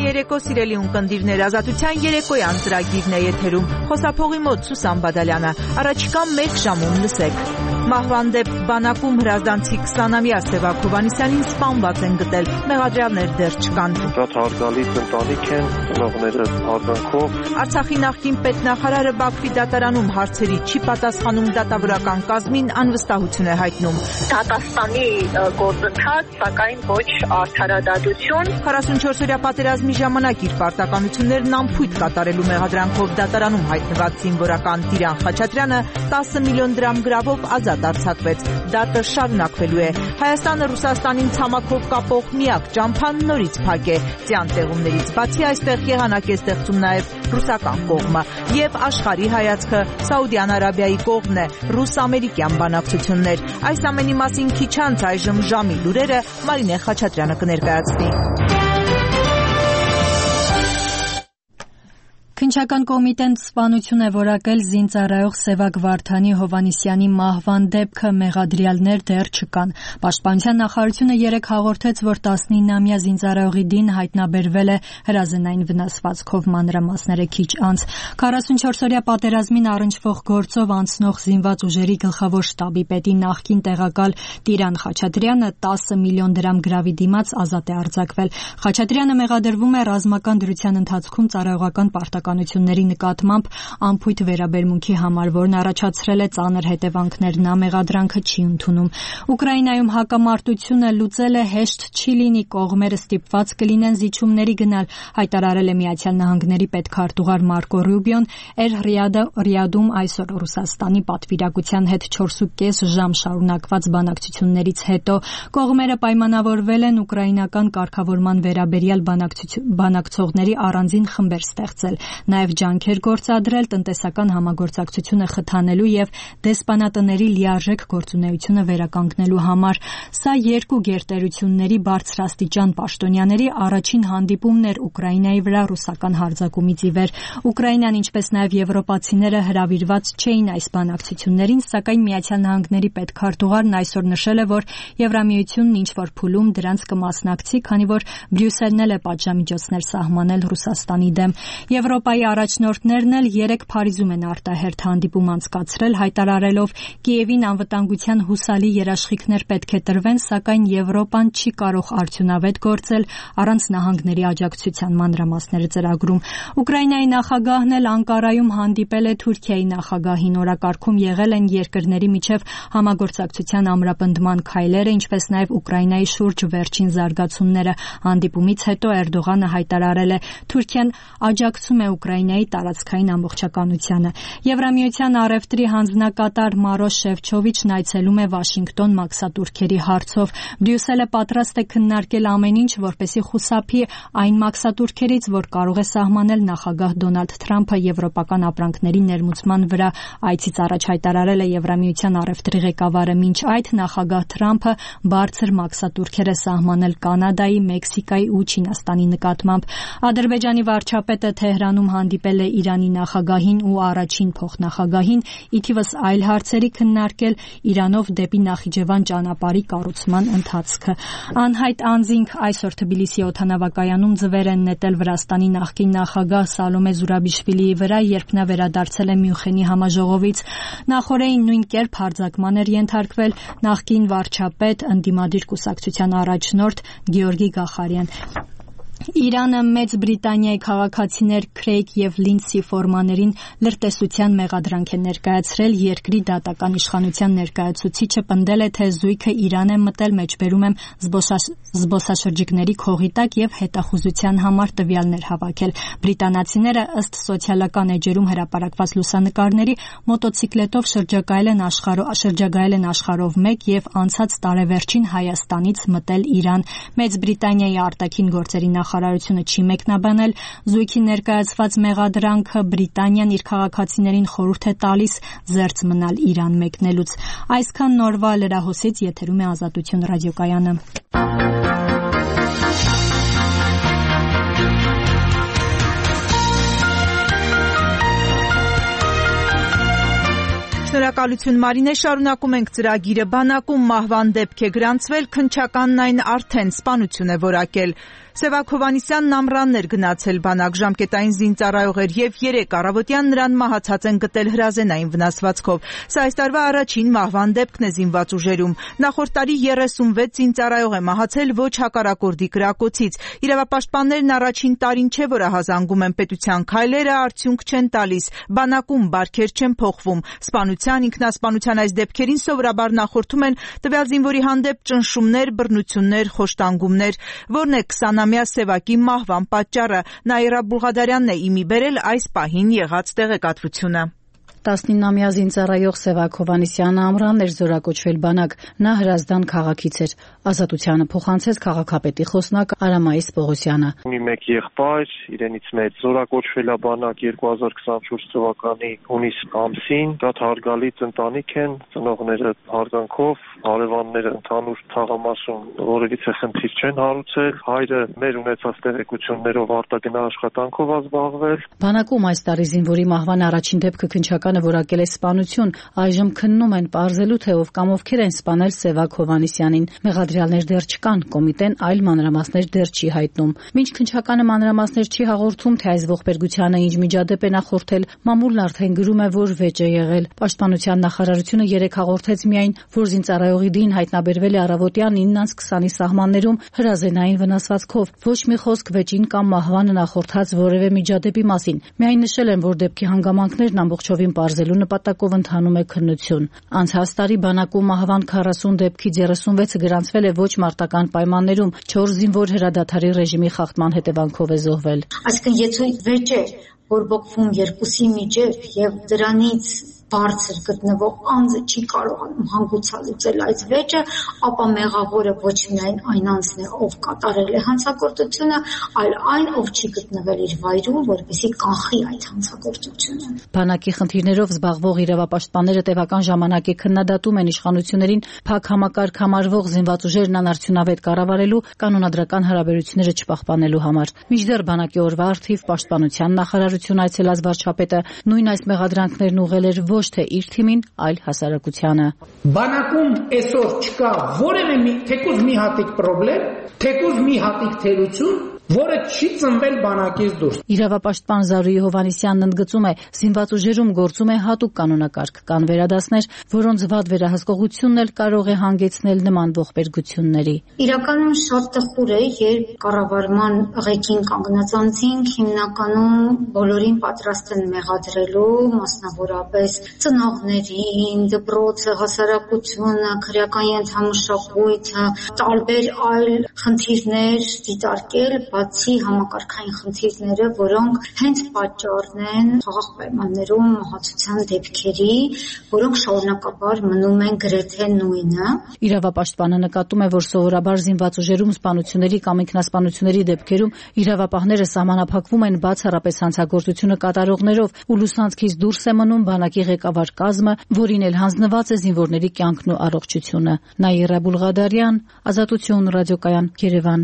երեկո սիրելի ունկնդիրներ, Ազատության երեկոյան ծրագիրն է եթերում։ Խոսափողի մոտ Սուսան Բադալյանը։ Առաջիկա 1 ժամում լսեք։ Մահվան դեպ բանակում հրազդանցի 20-ամյա Սևակ Հովհաննիսյանին սպանված են գտել, մեղադրյալներ դեռ չկան։ Շատ հարգալից ընտանիք են, ծնողները արձանքով։ Արցախի նախկին պետնախարարը Բաքվի դատարանում հարցերի չի պատասխանում, դատավորական կազմին անվստահություն է հայտնում։ Դատաստանի գործընթաց, սակայն ոչ արդարադատություն։ 44-օրյա պատերազմի ժամանակ իր պարտականություններն անփույթ կատարելու մեղադրանքով դատարանում հայտնված զինվորական Տիրան Խաչատրյանը 10 միլիոն դրամ գրավով ազատ արձակվեց։ Դատը շարունակվելու է։ Հայաստանը Ռուսաստանին ցամաքով կապող միակ ճամփան նորից փակ է։ Ձյան տեղումներից բացի այստեղ եղանակ է ստեղծում նաև ռուսական կողմը եւ աշխարհի հայացքը Սաուդյան Արաբիայի կողմն է, ռուս-ամերիկյան բանակցություններ։ Այս ամենի մասին քիչ անց այժմ ժամի լուրերը Մարինե Խաչատրյանը կներկայացնի։ Քննչական կոմիտեն սպանություն է որակել զինծառայող Սևակ Վարդանի Հովհաննիսյանի մահվան դեպքը, մեղադրյալներ դեռ չկան։ Պաշտպանության նախարարությունը 3 հաղորդեց, որ 19-ամյա զինծառայողի դին հայտնաբերվել է հրազենային վնասվածքով, մանրամասները քիչ անց։ 44-օրյա պատերազմին առնչվող գործով անցնող զինված ուժերի գլխավոր շտաբի պետի նախկին տեղակալ Տիրան Խաչատրյանը 10 միլիոն դրամ գրավի դիմաց ազատ է արձակվել։ Խաչատրյանը մեղադրվում է ռազմական դրության ընթացքում ծառայողական պարտականությունների նկատմամբ անփույթ վերաբերմունքի համար, որն առաջացրել է ծանր հետևանքներ, նա մեղադրանքը չի ընդունում։ Ուկրաինայում հակամարտությունը լուծել է հեշտ չի լինի, կողմերը ստիպված կլինեն զիջումների գնալ, հայտարարել է Միացյալ Նահանգների պետքարտուղար Մարկո Ռուբիոն Ռիադում այսօր Ռուսաստանի պատվիրակության հետ 4.5 ժամ շարունակված բանակցություններից հետո։ Կողմերը պայմանավորվել են ուկրաինական կարգավորման վերաբերյալ բանակցողների առանձին խմբեր ստեղծել, նաև ջանքեր գործադրել տնտեսական համագործակցությունը խթանելու եւ դեսպանատների լիարժեք գործունեությունը վերականգնելու համար։ Սա երկու գերտերությունների բարձրաստիճան պաշտոնյաների առաջին հանդիպումն էր Ուկրաինայի վրա ռուսական հարձակումից ի վեր։ Ուկրաինան, ինչպես նաև եվրոպացիները հրավիրված չէին այս բանակցություններին, սակայն Միացյալ Նահանգների պետքարտուղարն այսօր նշել է, որ Եվրամիությունն ինչ-որ փուլում դրանց կմասնակցի, քանի որ Բրյուսելն էլ է պատժամիջոցներ սահմանել Ռուսաստանի դեմ։ Եվրոպայի առաջնորդներն էլ 3 Փարիզում են արտահերթ հանդիպում անցկացրել, հայտարարելով Կիևին անվտանգության հուսալի երաշխիքներ պետք է տրվեն, սակայն Եվրոպան չի կարող արդյունավետ գործել առանց նահանգների աջակցության, մանրամասները ծրագրում։ Ուկրաինայի նախագահն էլ Անկարայում հանդիպել է Թուրքիայի նախագահին, օրակարգում եղել են երկրների միջև համագործակցության ամրապնդման քայլերը, ինչպես նաև Ուկրաինայի շուրջ վերջին զարգացումները։ Հանդիպումից հետո Էրդողանը հայտարարել է Թուրքիան աջակցում է Ուկրաինայի տարածքային ամբողջականությանը։ Եվրամիության առևտրի հանձնակատար Մարոշ Շևչովիչն այցելում է Վաշինգտոն մաքսատուրքերի հարցով։ Բրյուսելը պատրաստ է քննարկել ամեն ինչ, որպեսզի խուսափի այն մաքսատուրքերից, որ կարող է սահմանել նախագահ Դոնալդ Թրամփը եվրոպական ապրանքների ներմուծման վրա։ Այցից առաջ հայտարարել է Եվրամիության առևտրի ղեկավարը, մինչ այդ նախագահ Թրամփը բարձր մաքսատուրքեր է սահմանել Կանադայի, Մեքսիկայի ու Չինաստանի նկատմամբ։ Ադրբեջանի վարչապետը Թեհրանում հանդիպել է Իրանի նախագահին ու առաջին փոխնախագահին, ի թիվս այլ հարցերի քննարկել Իրանով դեպի Նախիջևան ճանապարհի կառուցման ընթացքը։ Անհայտ անձինք այսօր Թբիլիսի օդանավակայանում ձվեր են նետել Վրաստանի նախկին նախագահ Սալոմե Զուրաբիշվիլիի վրա, երբ նա վերադարձել է Մյունխենի համաժողովից։ Նախորդին նույն կերպ հարձակման էր ենթարկվել նախկին վարչապետ, ընդդիմադիր կուսակցության առաջնորդ Գեորգի Գախարյան։ Իրանը Մեծ Բրիտանիայի քաղաքացիներ Քրեյգ եւ Լինդսի ֆորմաներին լրտեսության մեղադրանք է ներկայացրել երկրի դատական իշխանության ներկայացուցիչը, պնդել է, թե զույգը Իրան է մտել, մեջբերում եմ զբոսաշրջիկների քողի տակ եւ հետախուզության համար տվյալներ հավաքել։ Բրիտանացիները ըստ սոցիալական էջերում հրապարակված լուսանկարների մոտոցիկլետով շրջագայել են աշխարհով մեկ եւ անցած տարեվերջին Հայաստանից մտել Իրան։ Մեծ Բրիտանիայի արտաքին գործերի նախարարությունը չի մեկնաբանել զույգի ներկայացված մեղադրանքը։ Բրիտանիան իր քաղաքացիներին խորհուրդ է տալիս զերծ մնալ Իրան մեկնելուց։ Այսքան նորվա լրահոսից եթերում է Ազատություն ռադիոկայանը։ Շնորհակալություն Մարինե, շարունակում ենք ծրագիրը։ Բանակում մահվան դեպք է գրանցվել, քննչականն այն արդեն սպանություն է որակել։ Սևակ Հովհաննիսյանն ամռանն էր գնացել բանակ, ժամկետային զինծառայող էր եւ 3 առավոտյան նրան մահացած են գտել հրազենային վնասվածքով։ Սա այս տարվա առաջին մահվան դեպքն է զինված ուժերում։ Նախորդ տարի 36 զինծառայող է մահացել ոչ հակառակորդի կրակոցից։ Իրավապաշտպաններն առաջին տարին չէ, որ ահազանգում են պետության քայլերը, արդյունք չեն տալիս։ Բանակում բարքեր չեն փոխվում։ Սպանության, ինքնասպանության այս դեպքերին սովորաբար նախորդում են տվյալ զինվորի հանդեպ ճնշումներ, բռնություններ, խոշտանգումներ։ Որն է 20-ամյա Սևակի մահվան պատճառը։ Նաիրա Բուլղադարյանն է իմի բերել այս պահին եղած տեղեկատվությունը։ 19-ամյա զինծառայող Սևակ Հովհաննիսյանը ամռան էր զորակոչվել բանակ, նա Հրազդան քաղաքից էր։ Ազատությանը փոխանցեց քաղաքապետի խոսնակ Արամայիս Պողոսյանը։ Ունի մեկ եղբայր, իրենից մեծ զորակոչվել է բանակ 2024 թվականի հունիս ամսին, շատ հարգալից ընտանիք են, ծնողները հարգանքով, հարևանները ընդհանուր թաղամասում որևիցե խնդիր չեն հարուցել, հայրը մեր ունեցած տեղեկություններով արտագնա աշխատանքով զբաղվել։ Բանակում այս տարի զինվորի մահվան առաջին դեպքը քննչականը որակել է սպանություն, այժմ քննում են պարզելու թե ով կամ ովքեր են սպանել Սևակ Հովհաննիսյանին։ Մեղադրյալներ դեռ չկան, կոմիտեն այլ մանրամասներ դեռ չի հայտնում։ Մինչ քննչականը մանրամասներ չի հաղորդում, թե այս ողբերգությանը ինչ միջադեպ է նախորդել, մամուլն արդեն գրում է, որ վեճ է եղել։ Պաշտպանության նախարարությունը 3 հաղորդեց միայն, որ զինծառայողի դին հայտնաբերվել է առավոտյան 9-20-ի սահմաններում հրազենային վնասվածքով։ Ոչ մի խոսք վեճին կամ մահվանը նախորդած որևէ միջադեպի մասին։ Միայն նշել են, որ դեպքի հանգամանքներն ամբողջովին պարզելու նպատակով ընթանում է քննություն։ Անցած տարի բանակում մահվան 40 դեպքից 36-ը գրանցվել է ոչ մարտական պայմաններում, 4 զինվոր հրադադարի ռեժիմի խախտման հետևանքով է զոհվել։ Այսինքն եթե վեճ է, որ բողվում երկուսի միջև եւ դրանից բարձր գտնվող անձը չի կարողանում հանգուցալուծել այդ վեճը, ապա մեղավորը ոչ միայն այն անձն է, ով կատարել է հանցագործությունը, այլ այն, ով չի գտնվել իր վայրում, որպեսզի կանխի այդ հանցագործությունը։ Բանակի խնդիրներով զբաղվող իրավապաշտպանները տևական ժամանակ է քննադատում են իշխանություններին փակ համակարգ համարվող զինված ուժերն անարդյունավետ կառավարելու, կանոնադրական հարաբերությունները չպահպանելու համար։ Մինչդեռ բանակի օրվա առթիվ պաշտպանության նախարարություն այցելած վարչապետը նույն այս մեղադրանքներն ուղղել էր ոչ թե իր թիմին, այլ հասարակությանը։ Բանակում այսօր չկա որևէ թեկուզ մի հատիկ խնդրեմ, թեկուզ մի հատիկ թերություն, որը չի ծնվել բանակից դուրս։ Իրավապաշտպան Զարուհի Հովհաննիսյանն ընդգծում է, զինված ուժերում գործում է հատուկ կանոնակարգ, կան վերադասներ, որոնց վատ վերահսկողությունն էլ կարող է հանգեցնել նման ողբերգությունների։ Իրականում շատ տխուր է, երբ կառավարման ղեկին կանգնած անձինք հիմնականում բոլորին պատրաստ են մեղադրելու, մասնավորապես ծնողներին, դպրոցը, հասարակությունը, քրեական ենթամշակույթը, տարբեր այլ խնդիրներ դիտարկել, բացի համակարգային խնդիրները, որոնք հենց պատճառն են խաղաղ պայմաններում մահացության դեպքերի, որոնք շարունակաբար մնում են գրեթե նույնը։ Իրավապաշտպանը նկատում է, որ սովորաբար զինված ուժերում սպանությունների կամ ինքնասպանությունների դեպքերում իրավապահները սահմանափակվում են բացառապես հանցագործությունը կատարողներով ու լուսանցքից դուրս է մնում բանակի ղեկավար կազմը, որին էլ հանձնված է զինվորների կյանքն ու առողջությունը։ Նաիրա Բուլղադարյան, Ազատություն ռադիոկայան, Երևան։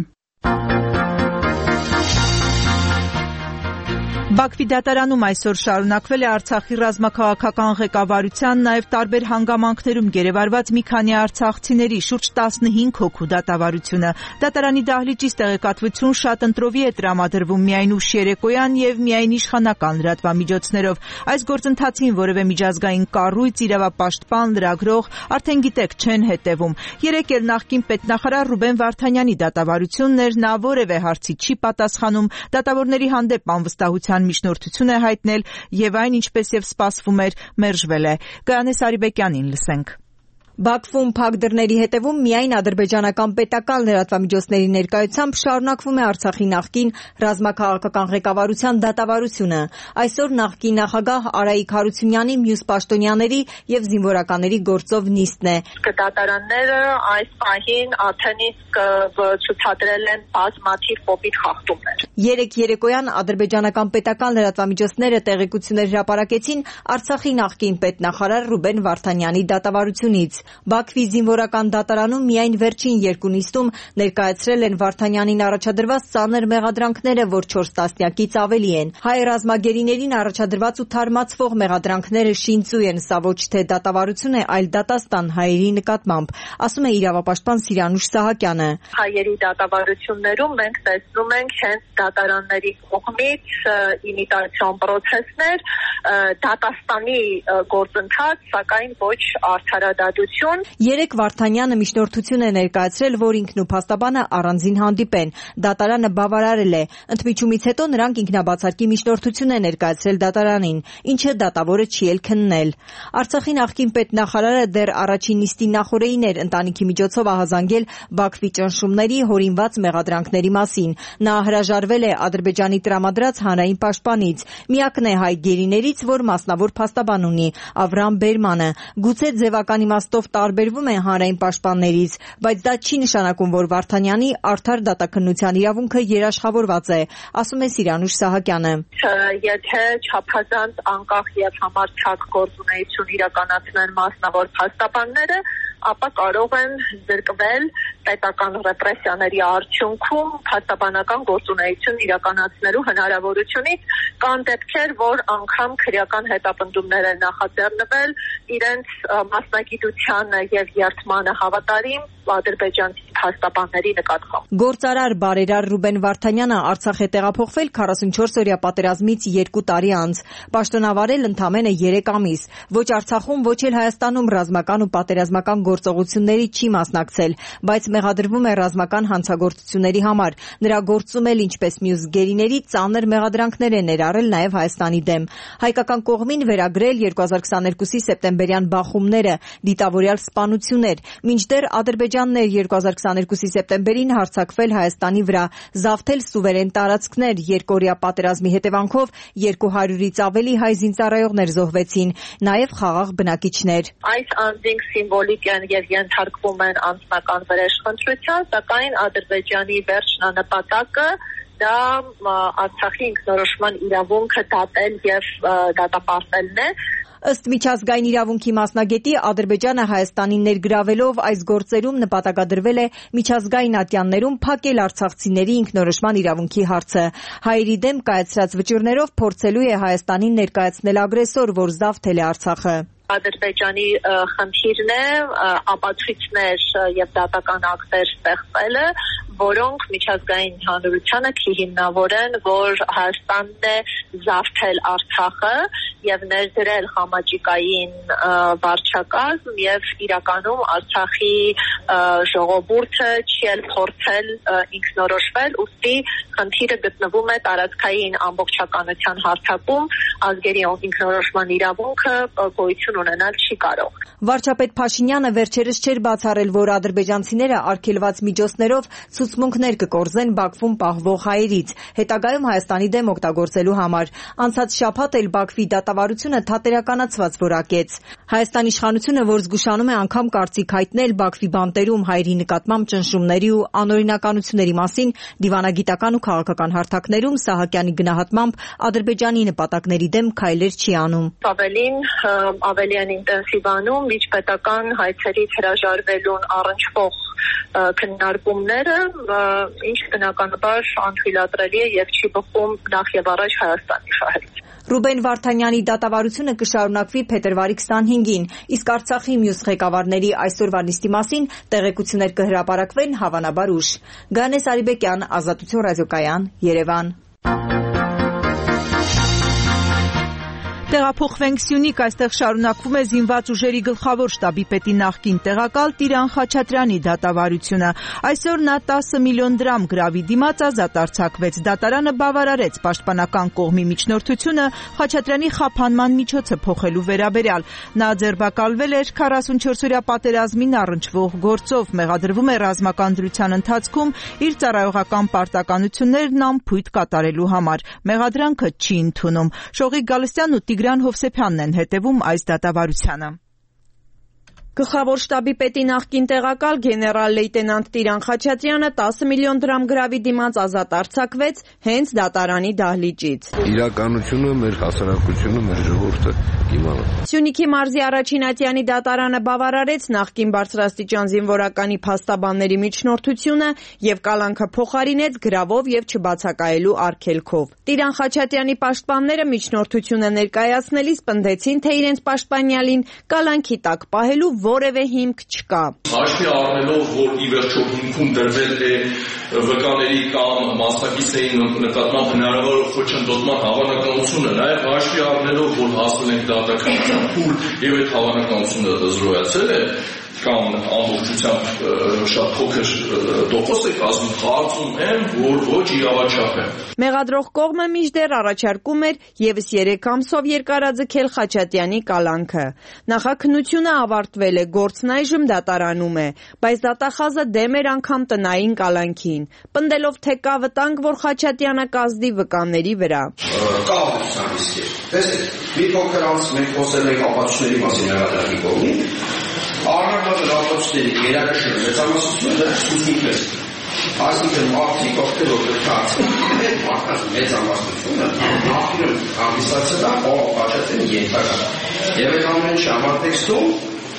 Բաքվի դատարանում այսօր շարունակվել է Արցախի ռազմաքաղաքական ղեկավարության, նաև տարբեր հանգամանքներում գերեվարված մի քանի արցախցիների շուրջ 15 հոգու դատավարությունը։ Դատարանի դահլիճից տեղեկատվություն շատ ընտրովի է տրամադրվում միայն ուշ երեկոյան եւ միայն իշխանական լրատվամիջոցներով։ Այս գործընթացին որևէ միջազգային կառույց, իրավապաշտպան, լրագրող արդեն գիտեք չեն հետևում։ Երեկ էլ նախկին պետնախարար Ռուբեն Վարդանյանի դատավարությունն էր, նա որևէ հարցի չի պատասխանում, դատավորների հանդեպ անվստահության միջնորդություն է հայտնել եւ այն, ինչպես եւ սպասվում էր, մերժվել է։ Գայանե Սարիբեկյանին լսենք։ Բաքվում փակ դռների հետևում միայն ադրբեջանական պետական լրատվամիջոցների ներկայությամբ շարունակվում է Արցախի նախկին ռազմաքաղաքական ղեկավարության դատավարությունը։ Այսօր նախկին նախագահ Արայիկ Հարությունյանի, մյուս պաշտոնյաների եւ զինվորականների գործով նիստն է։ Դատարանները այս պահին արդեն իսկ ցուցադրել են բազմաթիվ կոպիտ խախտումներ։ Երեկ երեկոյան ադրբեջանական պետական լրատվամիջոցները տեղեկություններ հրապարակեցին Արցախի նախկին պետնախարար Ռուբեն Վարդանյանի դատավարությունից։ Բաքվի զինվորական դատարանում միայն վերջին երկու նիստում ներկայացրել են Վարդանյանին առաջադրված ծանր մեղադրանքները, որ 4 տասնյակից ավելի են։ Հայ ռազմագերիներին առաջադրված ու թարմացվող մեղադրանքները շինծու են, սա ոչ թե դատավարություն է, այլ դատաստան հայերի նկատմամբ, ասում է իրավապաշտպան Սիրանուշ Սահակյանը։ Հայերի դատավարություններում մենք տեսնում ենք հենց դատարանների կողմից իմիտացիոն պրոցեսներ, դատաստանի գործընթաց, սակայն ոչ արդարադատություն։ Երեք Վարդանյանը միջնորդություն է ներկայացրել, որ ինքն ու փաստաբանը առանձին հանդիպեն։ Դատարանը բավարարել է։ Ընդմիջումից հետո նրանք ինքնաբացարկի միջնորդություն է ներկայացրել դատարանին, ինչը դատավորը չի էլ քննել։ Արցախի նախկին պետնախարարը դեռ առաջին նիստի նախօրեին էր ընտանիքի միջոցով ահազանգել Բաքվի ճնշումների, հորինված մեղադրանքների մասին։ Նա հրաժարվել է Ադրբեջանի տրամադրած հանրային պաշտպանից։ Միակն է հայ գերիներից, որ մասնավոր փաստաբան ունի, Ավրամ Բերմանը։ Գուցե ձևական իմաստով տարբերվում է հանրային պաշտպաններից, բայց դա չի նշանակում, որ Վարդանյանի արդար դատաքննության իրավունքը երաշխավորված է, ասում է Սիրանուշ Սահակյանը։ Եթե չափազանց անկախ եւ համարձակ գործունեություն իրականացնեն մասնավոր փաստաբանները, ապա կարող են զրկվել պետական ռեպրեսիաների արդյունքում փաստաբանական գործունեություն իրականացնելու հնարավորությունից։ Կան դեպքեր, որ անգամ քրեական հետապնդումներ են նախաձեռնվել իրենց մասնագիտությանը եւ երդմանը հավատարիմ ադրբեջանցի փաստաբանների նկատմամբ։ Գործարար բարերար Ռուբեն Վարդանյանը Արցախ է տեղափոխվել 44-օրյա պատերազմից 2 տարի անց, պաշտոնավարել ընդամենը 3 ամիս։ Ոչ Արցախում, ոչ էլ Հայաստանում ռազմական ու պատերազմական գործողությունների չի մասնակցել, բայց մեղադրվում է ռազմական հանցագործությունների համար։ Նրա գործում էլ, ինչպես մյուս գերիների, ծանր մեղադրանքներ է ներառել նաև Հայաստանի դեմ։ Հայկական կողմին վերագրել 2022-ի սեպտեմբերյան բախումները, դիտավորյալ սպանություններ, մինչդեռ Ադրբեջանն էր 2022-ի սեպտեմբերին հարձակվել Հայաստանի վրա, զավթել սուվերեն տարածքներ, երկօրյա պատերազմի հետևանքով 200-ից ավելի հայ զինծառայողներ զոհվեցին, նաև խաղաղ բնակիչներ։ Այս անձինք սիմվոլիկ են եւ ենթարկվում են անձնական վրեժխնդրության, սակայն Ադրբեջանի վերջնանպատակը դա Արցախի ինքնորոշման իրավունքը դատել եւ դատապարտելն է։ Ըստ միջազգային իրավունքի մասնագետի, Ադրբեջանը Հայաստանին ներգրավելով այս գործերում նպատակադրվել է միջազգային ատյաններում փակել արցախցիների ինքնորոշման իրավունքի հարցը։ Հայերի դեմ կայացրած վճիռներով փորձելու է Հայաստանին ներկայացնել ագրեսոր, որ զավթել է Արցախը։ Ադրբեջանի խնդիրն է ապացույցներ եւ դատական ակտեր ստեղծելը, որոնք միջազգային հանրությանը կհիմնավորեն, որ Հայաստանն է զավթել Արցախը եւ ներդրել համաճիկային վարչակազմ եւ իրականում Արցախի ժողովուրդը չի էլ փորձել ինքնորոշվել, ուստի խնդիրը գտնվում է տարածքային ամբողջականության հարթակում, ազգերի ինքնորոշման իրավունքը գոյություն ունենալ չի կարող։ Վարչապետ Փաշինյանը վերջերս չէր բացառել, որ ադրբեջանցիները արգելված միջոցներով ցուցմունքներ կկորզեն Բաքվում պահվող հայերից, հետագայում Հայաստանի դեմ օգտագործելու համար։ Անցած շաբաթ էլ Բաքվի դատավարությունը թատերականացված որակեց։ Հայաստանի իշխանությունը, որ զգուշանում է անգամ կարծիք հայտնել Բաքվի բանտերում հայերի նկատմամբ ճնշումների ու անօրինականությունների մասին, դիվանագիտական ու քաղաքական հարթակներում Սահակյանի գնահատմամբ Ադրբեջանի նպատակների դեմ քայլեր չի անում։ Ավելի են ինտենսիվանում միջպետական հայցերից հրաժարվելուն առնչվող քննարկումները, ինչ բնականաբար անթույլատրելի է եւ չի բխում նախ եւ առաջ Հայաստանի շահերից։ Ռուբեն Վարդանյանի դատավարությունը կշարունակվի փետրվարի 25-ին, իսկ Արցախի մյուս ղեկավարների այսօրվա նիստի մասին տեղեկություններ կհրապարակվեն հավանաբար ուշ։ Գանես Արիբեկյան, Ազատություն ռադիոկայան, Երևան։ Տեղափոխվենք Սյունիք, այստեղ շարունակվում է զինված ուժերի գլխավոր շտաբի պետի նախկին տեղակալ Տիրան Խաչատրյանի դատավարությունը։ Այսօր նա 10 միլիոն դրամ գրավի դիմաց ազատ արձակվեց։ Դատարանը բավարարեց պաշտպանական կողմի միջնորդությունը Խաչատրյանի խափանման միջոցը փոխելու վերաբերյալ։ Նա ձերբակալվել էր 44-օրյա պատերազմին առնչվող գործով, մեղադրվում է ռազմական դրության ընթացքում իր ծառայողական պարտականություններն անփույթ կատարելու համար։ Մեղադրանքը չի ընդունում։ Շողիկ Գալստյանն ու Տիգրան Հովսեփյանն են հետևում այս դատավարությանը։ Գլխավոր շտաբի պետի նախկին տեղակալ գեներալ լեյտենանտ Տիրան Խաչատրյանը 10 միլիոն դրամ գրավի դիմաց ազատ արձակվեց հենց դատարանի դահլիճից։ Իրականությունը մեր հասարակությունը, մեր ժողովուրդը կիմանա։ Սյունիքի մարզի առաջին ատյանի դատարանը բավարարեց նախկին բարձրաստիճան զինվորականի փաստաբանների միջնորդությունը եւ կալանքը փոխարինեց գրավով եւ չբացակայելու արգելքով։ Տիրան Խաչատրյանի պաշտպանները միջնորդությունը ներկայացնելիս պնդեցին, թե իրենց պաշտպանյալին կալանքի տակ պահելու որևէ հիմք չկա։ Հաշվի առնելով, որ ի վերջո հիմքում դրվել է վկաների կամ մասնակիցների նկատմամբ հնարավոր խոչընդոտման հավանականությունը, նաև հաշվի առնելով, որ հասել ենք դատականության փուլ եւ այդ հավանականությունը զրոյացել է կամ ամբողջությամբ շատ փոքր տոկոս է կազմում, կարծում եմ, որ ոչ իրավաչափ է։ Մեղադրող կողմը մինչդեռ առաջարկում էր եւս 3 ամսով երկարաձգել Խաչատրյանի կալանքը։ Նախաքննությունը ավարտվել է, գործն այժմ դատարանում է, բայց դատախազը դեմ էր անգամ տնային կալանքին, պնդելով, թե կա վտանգ, որ Խաչատրյանը կազդի վկաների վրա։ Կա ռիսկեր։ Տեսեք, մի փոքր անց մենք խոսել ենք ապացույցների մասին մեղադրակի կողմին։ Առնվազն ապացույցների գերակշռ մեծամասնությունը ցույց է։ Այսինքն մարդիկ ովքեր դրած այդ մարդկանց մեծամասնությունը նախկինում հանդիսացել է Խաչատրյանի ենթակա։ Եվ այդ ամեն ինչը համատեքստում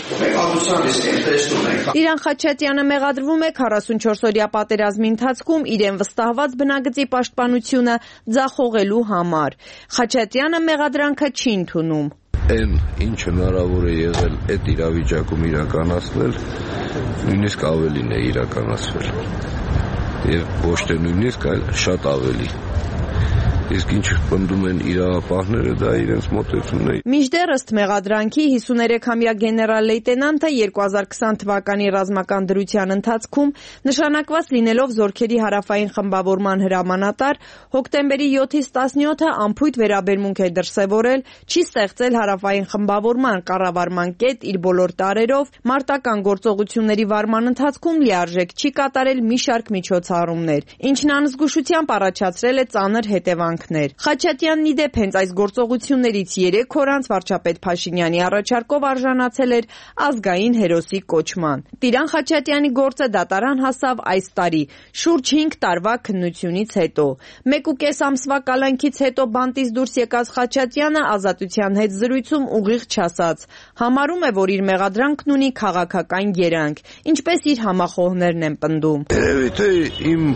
Տիրան Խաչատրյանը մեղադրվում է 44-օրյա պատերազմի ընթացքում իրեն վստահված բնագծի պաշտպանությունը ձախողելու համար։ Խաչատրյանը մեղադրանքը չի ընդունում։ Այն ինչ հնարավոր է եղել այդ իրավիճակում իրականացնել, նույնիսկ ավելին է իրականացվել։ Եվ ոչ թե նույնիսկ, այլ շատ ավելի։ Իսկ ինչ պնդում են իրավապահները, դա իրենց մոտեցումն է։ Մինչդեռ ըստ մեղադրանքի 53-ամյա գեներալ լեյտենանտը 2020 թվականի ռազմական դրության ընթացքում նշանակված լինելով զորքերի հարավային խմբավորման հրամանատար, հոկտեմբերի 7-ից 17-ը անփույթ վերաբերմունք է դրսևորել, չի ստեղծել հարավային խմբավորման կառավարման կետ իր բոլոր տարերով, մարտական գործողությունների վարման ընթացքում լիարժեք չի կատարել մի շարք միջոցառումներ, ինչն անզգուշությամբ առաջացրել է ծանր հետևանքներ։ Խաչատրյանն ի դեպ հենց այս գործողություններից 3 օր անց վարչապետ Փաշինյանի առաջարկով արժանացել էր ազգային հերոսի կոչման։ Տիրան Խաչատրյանի գործը դատարան հասավ այս տարի, շուրջ 5 տարվա քննությունից հետո։ 1.5 ամսվա կալանքից հետո բանտից դուրս եկած Խաչատրյանը ազատության հետ զրույցում ուղիղ չասաց, համարում է, որ իր մեղադրանքն ունի քաղաքական երանգ, ինչպես իր համախոհներն են պնդում։ Երևի թե իմ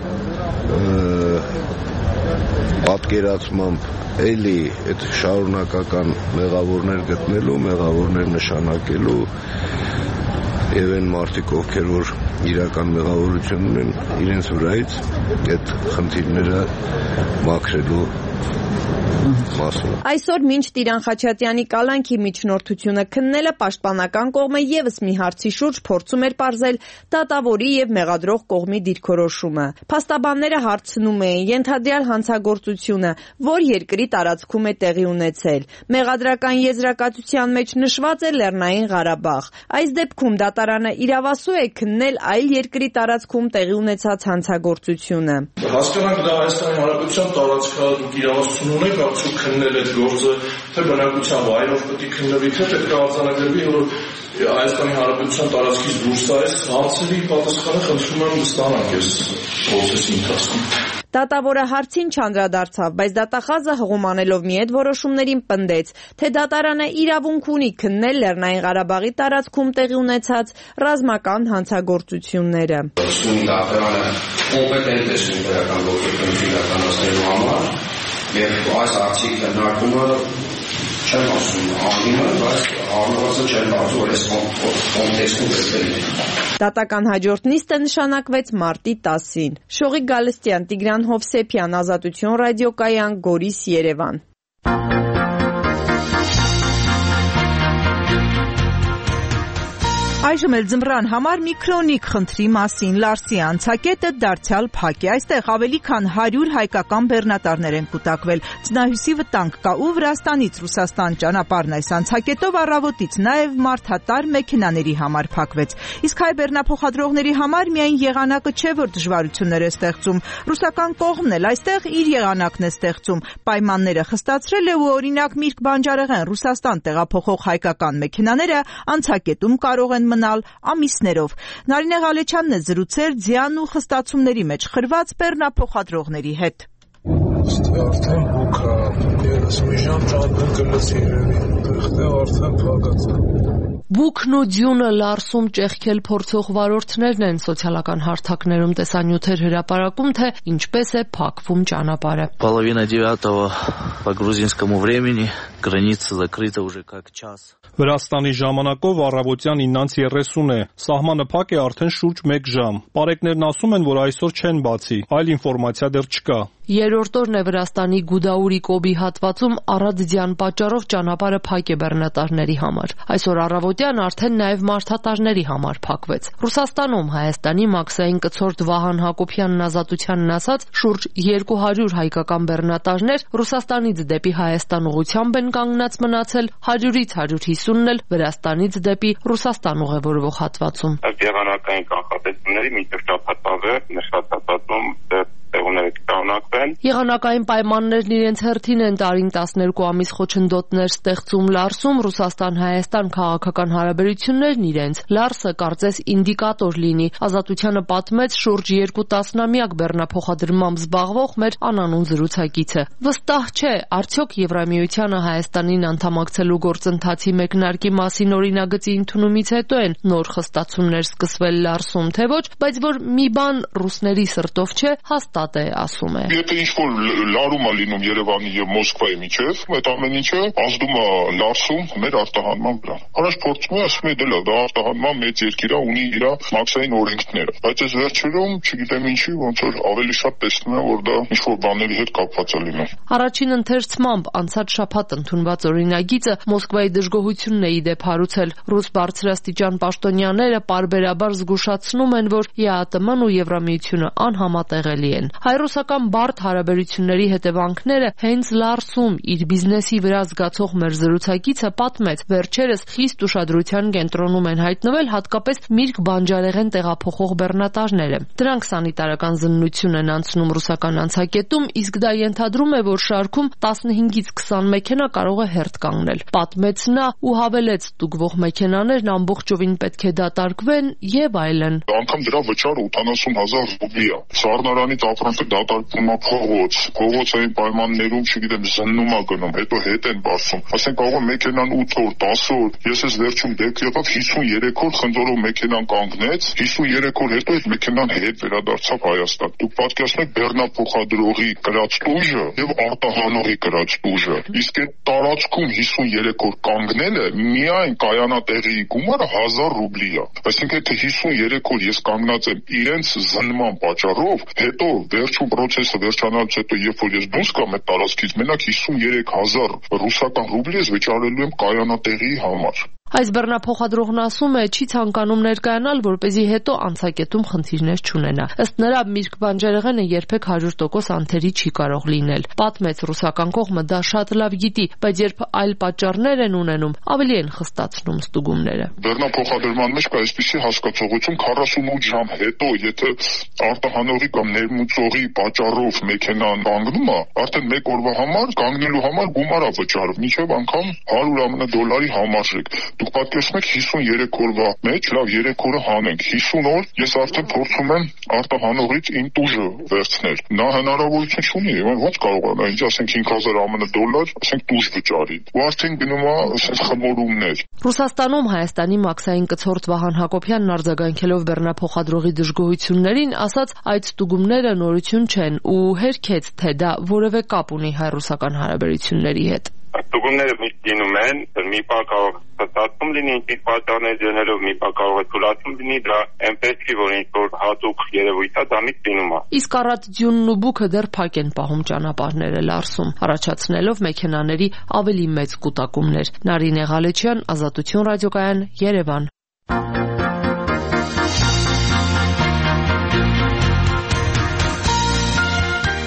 պատկերացմամբ էլի այդ շարունակական մեղավորներ գտնելու, մեղավորներ նշանակելու եւ այն մարդիկ, ովքեր որ իրական մեղավորություն ունեն, իրենց վրայից այդ խնդիրները մաքրելու մասին։ Այսօր մինչ Տիրան Խաչատրյանի կալանքի միջնորդությունը քննելը պաշտպանական կողմը եւս մի հարցի շուրջ փորձում էր պարզել դատավորի եւ մեղադրող կողմի դիրքորոշումը։ Փաստաբանները հարցնում էին ենթադրյալ հանցագործությունը, որ երկրի տարածքում է տեղի ունեցել։ Մեղադրական եզրակացության մեջ նշված է Լեռնային Ղարաբաղ։ Այս դեպքում դատարանը իրավասու է քննել այլ երկրի տարածքում տեղի ունեցած հանցագործությունը։ Հասկանանք դա Հայաստանի Հանրապետության տարածքը դուք իրավասություն ունեք, արդյոք քննել այդ գործը, թե բնակության վայրով պետք է քննվի, թե պետք է արձանագրվի, որ Հայաստանի Հանրապետության տարածքից դուրս այս հարցերի պատասխանը խնդրում եմ ստանանք այս process-ի ընթացքում։ Դատավորը հարցին չանդրադարձավ, բայց դատախազը հղումանելով մի այդ որոշումներին պնդեց, թե դատարանը իրավունք ունի քննել Լեռնային Ղարաբաղի տարածքում տեղի ունեցած ռազմական հանցագործությունները։ Դատարանը կոմպետենտ է շինարարական գործողությունների իրականացնելու համար եւ այս արդյունքի քննարկումը չեմ ասում անիմը, բայց առնվազն չեմ կարծում, որ այս կոնտեքստում պետք է։ Դատական հաջորդ նիստը նշանակվեց մարտի 10-ին։ Շողիկ Գալստյան, Տիգրան Հովսեփյան, Ազատություն ռադիոկայան, Գորիս, Երևան։ Այժմ էլ ձմռան համար մի քրոնիկ խնդրի մասին Լարսի անցակետը դարձյալ փակ է։ Այստեղ ավելի քան 100 հայկական բեռնատարներ են կուտակվել։ Ձնահյուսի վտանգ կա ու Վրաստանից Ռուսաստան ճանապարհն այս անցակետով առավոտից նաև մարդատար մեքենաների համար փակվեց։ Իսկ հայ բեռնափոխադրողների համար միայն եղանակը չէ, որ դժվարություններ է ստեղծում։ Ռուսական կողմն էլ այստեղ իր եղանակն է ստեղծում։ Պայմանները խստացրել է ու օրինակ Միրգ Բանջարեղեն Ռուսաստան տեղափոխող հայկական մեքենաները անցակետում կարող են մնալ ամիսներով։ Նարինե Ղալեչյանն է զրուցել ձյան ու խստացումների մեջ խրված բեռնափոխադրողների հետ։ Արդեն հոգա, 30 ժամ ճամփեն գլացի արդեն փակած է։ Բուքն ու ձյունը Լարսում ճեղքել փորձող վարորդներն են սոցիալական հարթակներում տեսանյութեր հրապարակում, թե ինչպես է փակվում ճանապարհը։ Половина 9 по грузинскому времени, граница закрыта уже как час. Վրաստանի ժամանակով առավոտյան 9:30 է, սահմանը փակ է արդեն շուրջ 1 ժամ։ Պարեկներն ասում են, որ այսօր չեն բացի, այլ ինֆորմացիա դեռ չկա։ Երրորդ օրն է Վրաստանի Գուդաուրի կոբի հատվածում առանձյան պատճառով ճանապարհը փակ է բեռնատարների համար։ Այսօր առավոտյան արդեն նաև մարդատարների համար փակվեց։ Ռուսաստանում Հայաստանի մաքսային կցորդ Վահան Հակոբյանն Ազատությանն ասաց, շուրջ 200 հայկական բեռնատարներ Ռուսաստանից դեպի Հայաստան ուղղությամբ են կանգնած մնացել, 100-ից 150-ն էլ Վրաստանից դեպի Ռուսաստան ուղևորվող հատվածում։ Եղանակային կանխատեսումների մինչև շաբաթավեր նշված հատվածում Եղանակային պայմաններն իրենց հերթին են տարին 12 ամիս խոչընդոտներ ստեղծում Լարսում, Ռուսաստան-Հայաստան քաղաքական հարաբերություններն իրենց։ Լարսը կարծես ինդիկատոր լինի։ Ազատությանը պատմեց շուրջ 2 տասնամյակ բեռնափոխադրմամբ զբաղվող մեր անանուն զրուցակիցը։ Վստահ չէ, արդյոք Եվրամիությանը Հայաստանին անդամակցելու գործընթացի մեկնարկի մասին օրինագծի ընդունումից հետո են նոր խստացումներ սկսվել Լարսում, թե ոչ, բայց որ մի բան ռուսների սրտով չէ, հաստատ է ասում է։ Եթե ինչ-որ լարում է լինում Երևանի եւ Մոսկվայի միջեւ, այդ ամեն ինչը ազդում է Լարսում մեր արտահանման վրա։ Առաջ փորձում է ասում է դե լավ, դա արտահանման մեծ երկիր է, ունի իր մաքսային օրենքները։ Բայց այս վերջերում, չգիտեմ ինչի, ոնց որ ավելի շատ տեսնում եմ, որ դա ինչ-որ բաների հետ կապված է լինում։ Առաջին ընթերցմամբ անցած շաբաթ ընդունված օրինագիծը Մոսկվայի դժգոհությունն է ի դեպ հարուցել։ Ռուս բարձրաստիճան պաշտոնյաները պարբերաբար զգուշացնում են, որ ԵԱՏՄ-ն ու Եվրամիությունը անհամատեղելի են։ Հայ-ռուսական բարդ հարաբերությունների հետևանքները հենց Լարսում իր բիզնեսի վրա զգացող մեր զրուցակիցը պատմեց, վերջերս խիստ ուշադրության կենտրոնում են հայտնվել հատկապես Միրգ Բանջարեղեն տեղափոխող բեռնատարները։ Դրանք սանիտարական զննություն են անցնում ռուսական անցակետում, իսկ դա ենթադրում է, որ շարքում 15-ից 20 մեքենա կարող է հերթ կանգնել։ Պատմեց նա ու հավելեց, տուգվող մեքենաներն ամբողջովին պետք է դատարկվեն եւ այլն։ Անկամ դրա վճարը 80,000 ռուբլի է։ Սառնարանից ապրանքը դատարկվում է փողոցային պայմաններում, չգիտեմ, զննում է գնում, հետո հետ են բացում։ Ասենք կարող է մեքենան 8 օր, 10 օր, ես ես վերջում դեպք եղավ 53 օր խնդրով մեքենան կանգնեց, 53 օր հետո այդ մեքենան հետ վերադարձավ Հայաստան։ Դուք պատկերացնում եք բեռնափոխադրողի կրած տուժը եւ արտահանողի կրած տուժը։ Իսկ այդ տարածքում 53 օր կանգնելը միայն կայանատեղի գումարը 1000 ռուբլի է։ Այսինքն եթե 53 օր ես կանգնած եմ իրենց զննման պատճառով, հետո վերջում process-ը վերջանալուց հետո երբ որ ես դուրս գամ այդ տարածքից մենակ 53,000 ռուսական ռուբլի ես վճարելու եմ կայանատեղի համար։ Այս բեռնափոխադրողն ասում է, չի ցանկանում ներկայանալ, որպեսզի հետո անցակետում խնդիրներ չունենա։ Ըստ նրա, Միրգ Բանջարեղենը երբեք 100% անթերի չի կարող լինել։ Պատմեց ռուսական կողմը դա շատ լավ գիտի, բայց երբ այլ պատճառներ են ունենում, ավելի են խստացնում ստուգումները։ Բեռնափոխադրման մեջ կա այսպիսի հասկացողություն 48 ժամ հետո, եթե արտահանողի կամ ներմուծողի պատճառով մեքենան կանգնում է, արդեն 1 օրվա համար կանգնելու համար գումար է վճարվում, մինչև անգամ $100 համարժեք։ Դուք պատկերացնում եք 53 օրվա մեջ, լավ 3 օրը հանենք, 50 օր ես արդեն փորձում եմ արտահանողից իմ տուժը վերցնել։ Նա հնարավորություն չունի, ոնց կարող է, ինչ ասենք $5,000, ասենք տուժ վճարի։ Ու արդեն գնում է ասես խմորումներ։ Ռուսաստանում Հայաստանի մաքսային կցորդ Վահան Հակոբյանն արձագանքելով բեռնափոխադրողի դժգոհություններին ասաց, այդ ստուգումները նորություն չեն ու հերքեց, թե դա որևէ կապ ունի հայ-ռուսական հարաբերությունների հետ։ Ստուգումները միշտ լինում են, մի բան կարող է ստացվում լինի, ինչ պատճառներ ջերելով մի բան կարող է թույլատվում լինի, դա այնպես չի, որ ինչ-որ հատուկ երևույթ է, դա միշտ լինում է։ Իսկ առատ ձյունն ու բուքը դեռ փակ են պահում ճանապարհները Լարսում, առաջացնելով մեքենաների ավելի մեծ կուտակումներ։ Նարինե Ղալեչյան, Ազատություն ռադիոկայան, Երևան։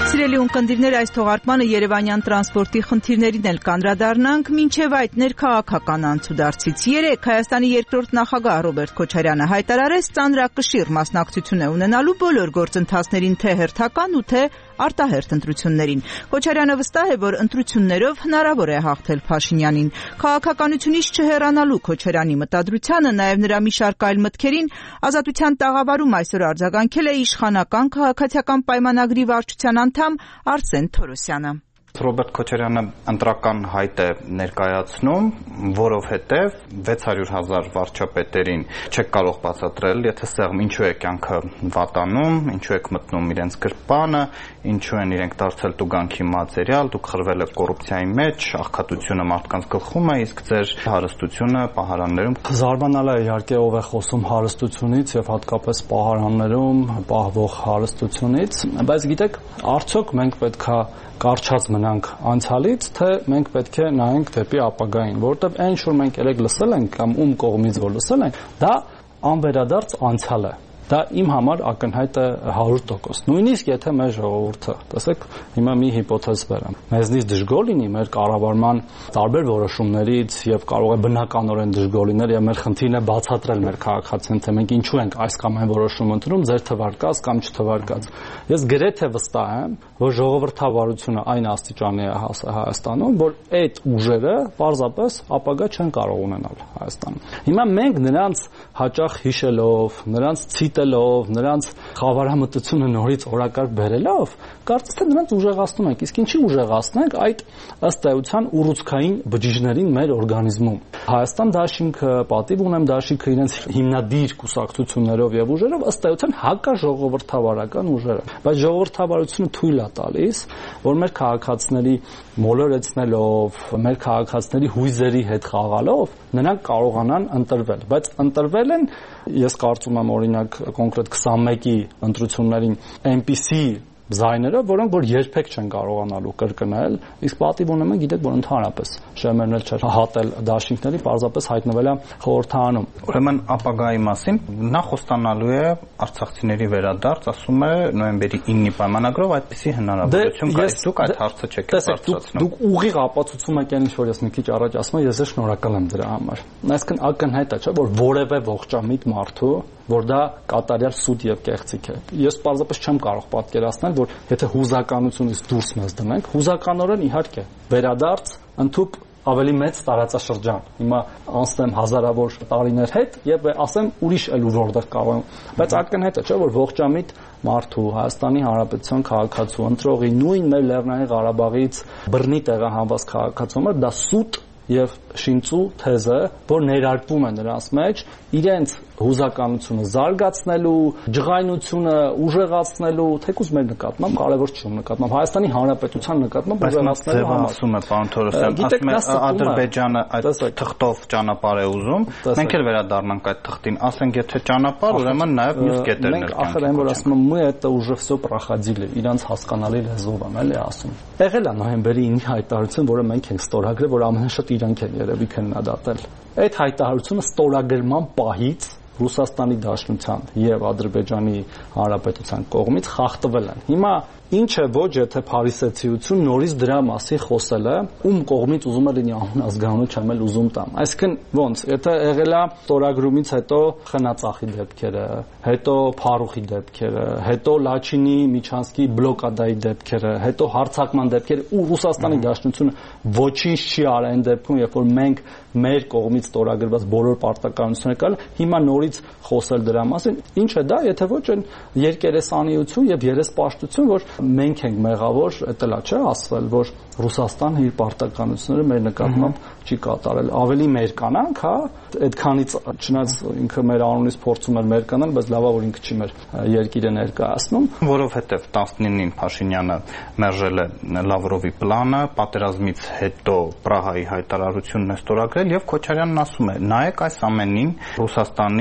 Սիրելի ունկնդիրներ, այս թողարկմանը Երևանյան տրանսպորտի խնդիրներին էլ կանդրադառնանք, մինչև այդ ներքաղաքական անցուդարձից։ Երեկ Հայաստանի երկրորդ նախագահ Ռոբերտ Քոչարյանը հայտարարեց ծանրակշիռ մասնակցություն է ունենալու բոլոր գործընթացներին, թե հերթական ու թե արտահերթ ընտրություններին։ Քոչարյանը վստահ է, որ ընտրություններով հնարավոր է հաղթել Փաշինյանին։ Քաղաքականությունից չհեռանալու Քոչարյանի մտադրությանը, նաև նրա մի շարք այլ մտքերին Ազատության տաղավարում այսօր արձագանքել է իշխանական քաղաքացիական պայմանագրի վարչության անդամ Արսեն Թորոսյանը։ Ռոբերտ Քոչարյանը ընտրական հայտ է ներկայացնում, որովհետև 600,000 վարչապետերին չեք կարող բացատրել, եթե սեղմ ինչու է կյանքը վատանում, ինչու եք մտնում իրենց գրպանը, ինչու են իրենք դարձել տուգանքի մատերիալ, դուք խրվել եք կոռուպցիայի մեջ, աղքատությունը մարդկանց գլխում է, իսկ ձեր հարստությունը պահարաններում։ Զարմանալ է իհարկե ով է խոսում հարստությունից եւ հատկապես պահարաններում պահվող հարստությունից, բայց գիտեք, արդյոք մենք պետքա կարճած մնանք անցյալից, թե մենք պետք է նայենք դեպի ապագային, որովհետև այն ինչ որ մենք երեք լսել ենք կամ ում կողմից որ լսել ենք, դա անվերադարձ անցյալ է։ Դա իմ համար ակնհայտ է 100%։ Նույնիսկ եթե մեր ժողովուրդը, տեսեք, հիմա մի հիպոթեզ բերեմ։ Մեզնից դժգոհ լինի մեր կառավարման տարբեր որոշումներից եւ կարող է բնականորեն դժգոհ լինել եւ մեր խնդիրն է բացատրել մեր քաղաքացին, թե մենք ինչու ենք այս կամ այն որոշում ընդունում, ձեր թվարկած կամ չթվարկած։ Ես գրեթե վստահ եմ, որ ժողովրդավարությունը այն աստիճանի է Հայաստանում, որ այդ ուժերը պարզապես ապագա չեն կարող ունենալ Հայաստանում։ Հիմա մենք նրանց հաճախ հիշելով, նրանց ցիտելով, նրանց խավարամտությունը նորից օրակարգ բերելով, կարծես թե նրանց ուժեղացնում ենք։ Իսկ ինչի ուժեղացնենք այդ ըստ էության ուռուցքային բջիջներին մեր օրգանիզմում։ Հայաստան դաշինքը, պատիվ ունեմ դաշինքը իրենց հիմնադիր կուսակցություններով եւ ուժերով ըստ էության հակաժողովրդավարական ուժեր են։ Բայց ժողովրդավարությունը թույլ է տալիս, որ մեր քաղաքացիների մոլորեցնելով, մեր քաղաքացիների հույզերի հետ խաղալով նրանք կարողանան ընտրվել, բայց ընտրվել են, ես կարծում եմ օրինակ կոնկրետ 21-ի ընտրություններին այնպիսի զայները, որոնք որ երբեք չեն կարողանալու կրկնել, իսկ պատիվ ունեմ են գիտեք, որ ընդհանրապես շեմերն էլ չէր հատել դաշինքների, պարզապես հայտնվել է խորհրդարանում։ Ուրեմն ապագայի մասին նա խոստանալու է արցախցիների վերադարձ, ասում է նոյեմբերի 9-ի պայմանագրով այդպիսի հնարավորություն կա։ Դուք այդ հարցը չեք բարձրացնում։ Դուք ուղիղ ապացուցում եք այն ինչ որ ես մի քիչ առաջ ասում եմ, ես ձեզ շնորհակալ եմ դրա համար։ Այսինքն ակնհայտ է, չէ՞, որ որևէ ողջամիտ մարդու որ դա կատարյալ սուտ եւ կեղծիք է։ Ես պարզապես չեմ կարող պատկերացնել, որ եթե հուզականությունից դուրս մեզ դնենք, հուզականորեն իհարկե վերադարձ ընդհուպ ավելի մեծ տարածաշրջան։ Հիմա անցնեմ հազարավոր տարիներ հետ եւ ասեմ ուրիշ էլ որտեղ կարող եմ, բայց ակնհայտ է, չէ՞, որ ողջամիտ մարդու Հայաստանի Հանրապետության քաղաքացու ընտրողի նույն մեր Լեռնային Ղարաբաղից բռնի տեղահանված քաղաքացու դա սուտ եւ շինծու թեզը, որ ներարկվում է նրանց մեջ իրենց հուզականությունը զարգացնելու, ջղայնությունը ուժեղացնելու, թեկուզ մեր նկատմամբ կարևոր չի նկատմամբ Հայաստանի Հանրապետության նկատմամբ ուժեղացնելու համար։ Ասում է պարոն Թորոսյան, ասում է Ադրբեջանը այդ թղթով ճանապարհ է ուզում, մենք էլ վերադառնանք այդ թղթին, ասենք եթե ճանապարհ, ուրեմն նաեւ մյուս կետերն էլ կան։ Ախր այն որ ասում եմ, мы это уже всё проходили, իրանց հասկանալի լեզվով եմ էլի ասում։ Եղել է նոյեմբերի 9-ի հայտարարություն, որը մենք ենք ստորագրել, որ ամենաշատ իրանք են երևի քննադատել։ Այդ հայտարարությունը ստորագրման պահից Ռուսաստանի Դաշնության եւ Ադրբեջանի Հանրապետության կողմից խախտվել են։ Հիմա ինչ է ոչ եթե փարիսեցիություն նորից դրա մասին խոսելը, ում կողմից ուզում է լինի անազգանունը չեմ էլ ուզում տամ։ Այսինքն ոնց, եթե եղել է ստորագրումից հետո խնածախի դեպքերը, հետո Փարուխի դեպքերը, հետո Լաչինի Միչանսկի բլոկադայի դեպքերը, հետո հարձակման դեպքերը, ու Ռուսաստանի Դաշնությունը ոչինչ չի արել այն դեպքում, երբ որ մենք մեր կողմից ստորագրված բոլոր պարտականությունները կան, հիմա նորից խոսել դրա մասին, ինչ է դա, եթե ոչ այն երկերեսանիություն եւ երեսպաշտություն, որ մենք ենք մեղավոր, դա լա չէ ասվել, որ Ռուսաստանը իր պարտականությունները մեր նկատմամբ չի կատարել։ Ավելի մեր կանանք, հա, այդքանից չնայած ինքը մեր անունից փորձում էր մեր կանալ, բայց լավա որ ինքը չի մեր երկիրը ներկայացնում, որովհետև 19-ին Փաշինյանը մերժել է Լավրովի պլանը, պատերազմից հետո Պրահայի հայտարարությունն է ստորագրել եւ Քոչարյանն ասում է. նայեք այս ամենին Ռուսաստանի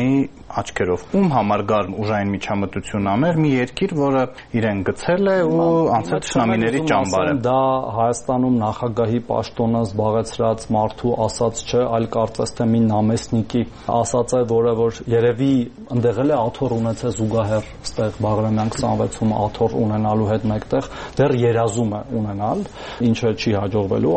աչքերով։ Ում համար գար ուժային միջամտություն աներ մի երկիր, որը իրեն գցել է ու անցել թշնամիների ճամբարը։ Դա Հայաստանում նախագահի պաշտոնը զբաղեցրած մարդու ասած չէ, այլ կարծես թե մի նամեստնիկի ասած է, որը որ երևի ընդեղել է աթոռ ունեցել զուգահեռ ստեղ Բաղրամյան 26-ում աթոռ ունենալու հետ մեկտեղ դեռ երազում է ունենալ, ինչը չի հաջողվելու։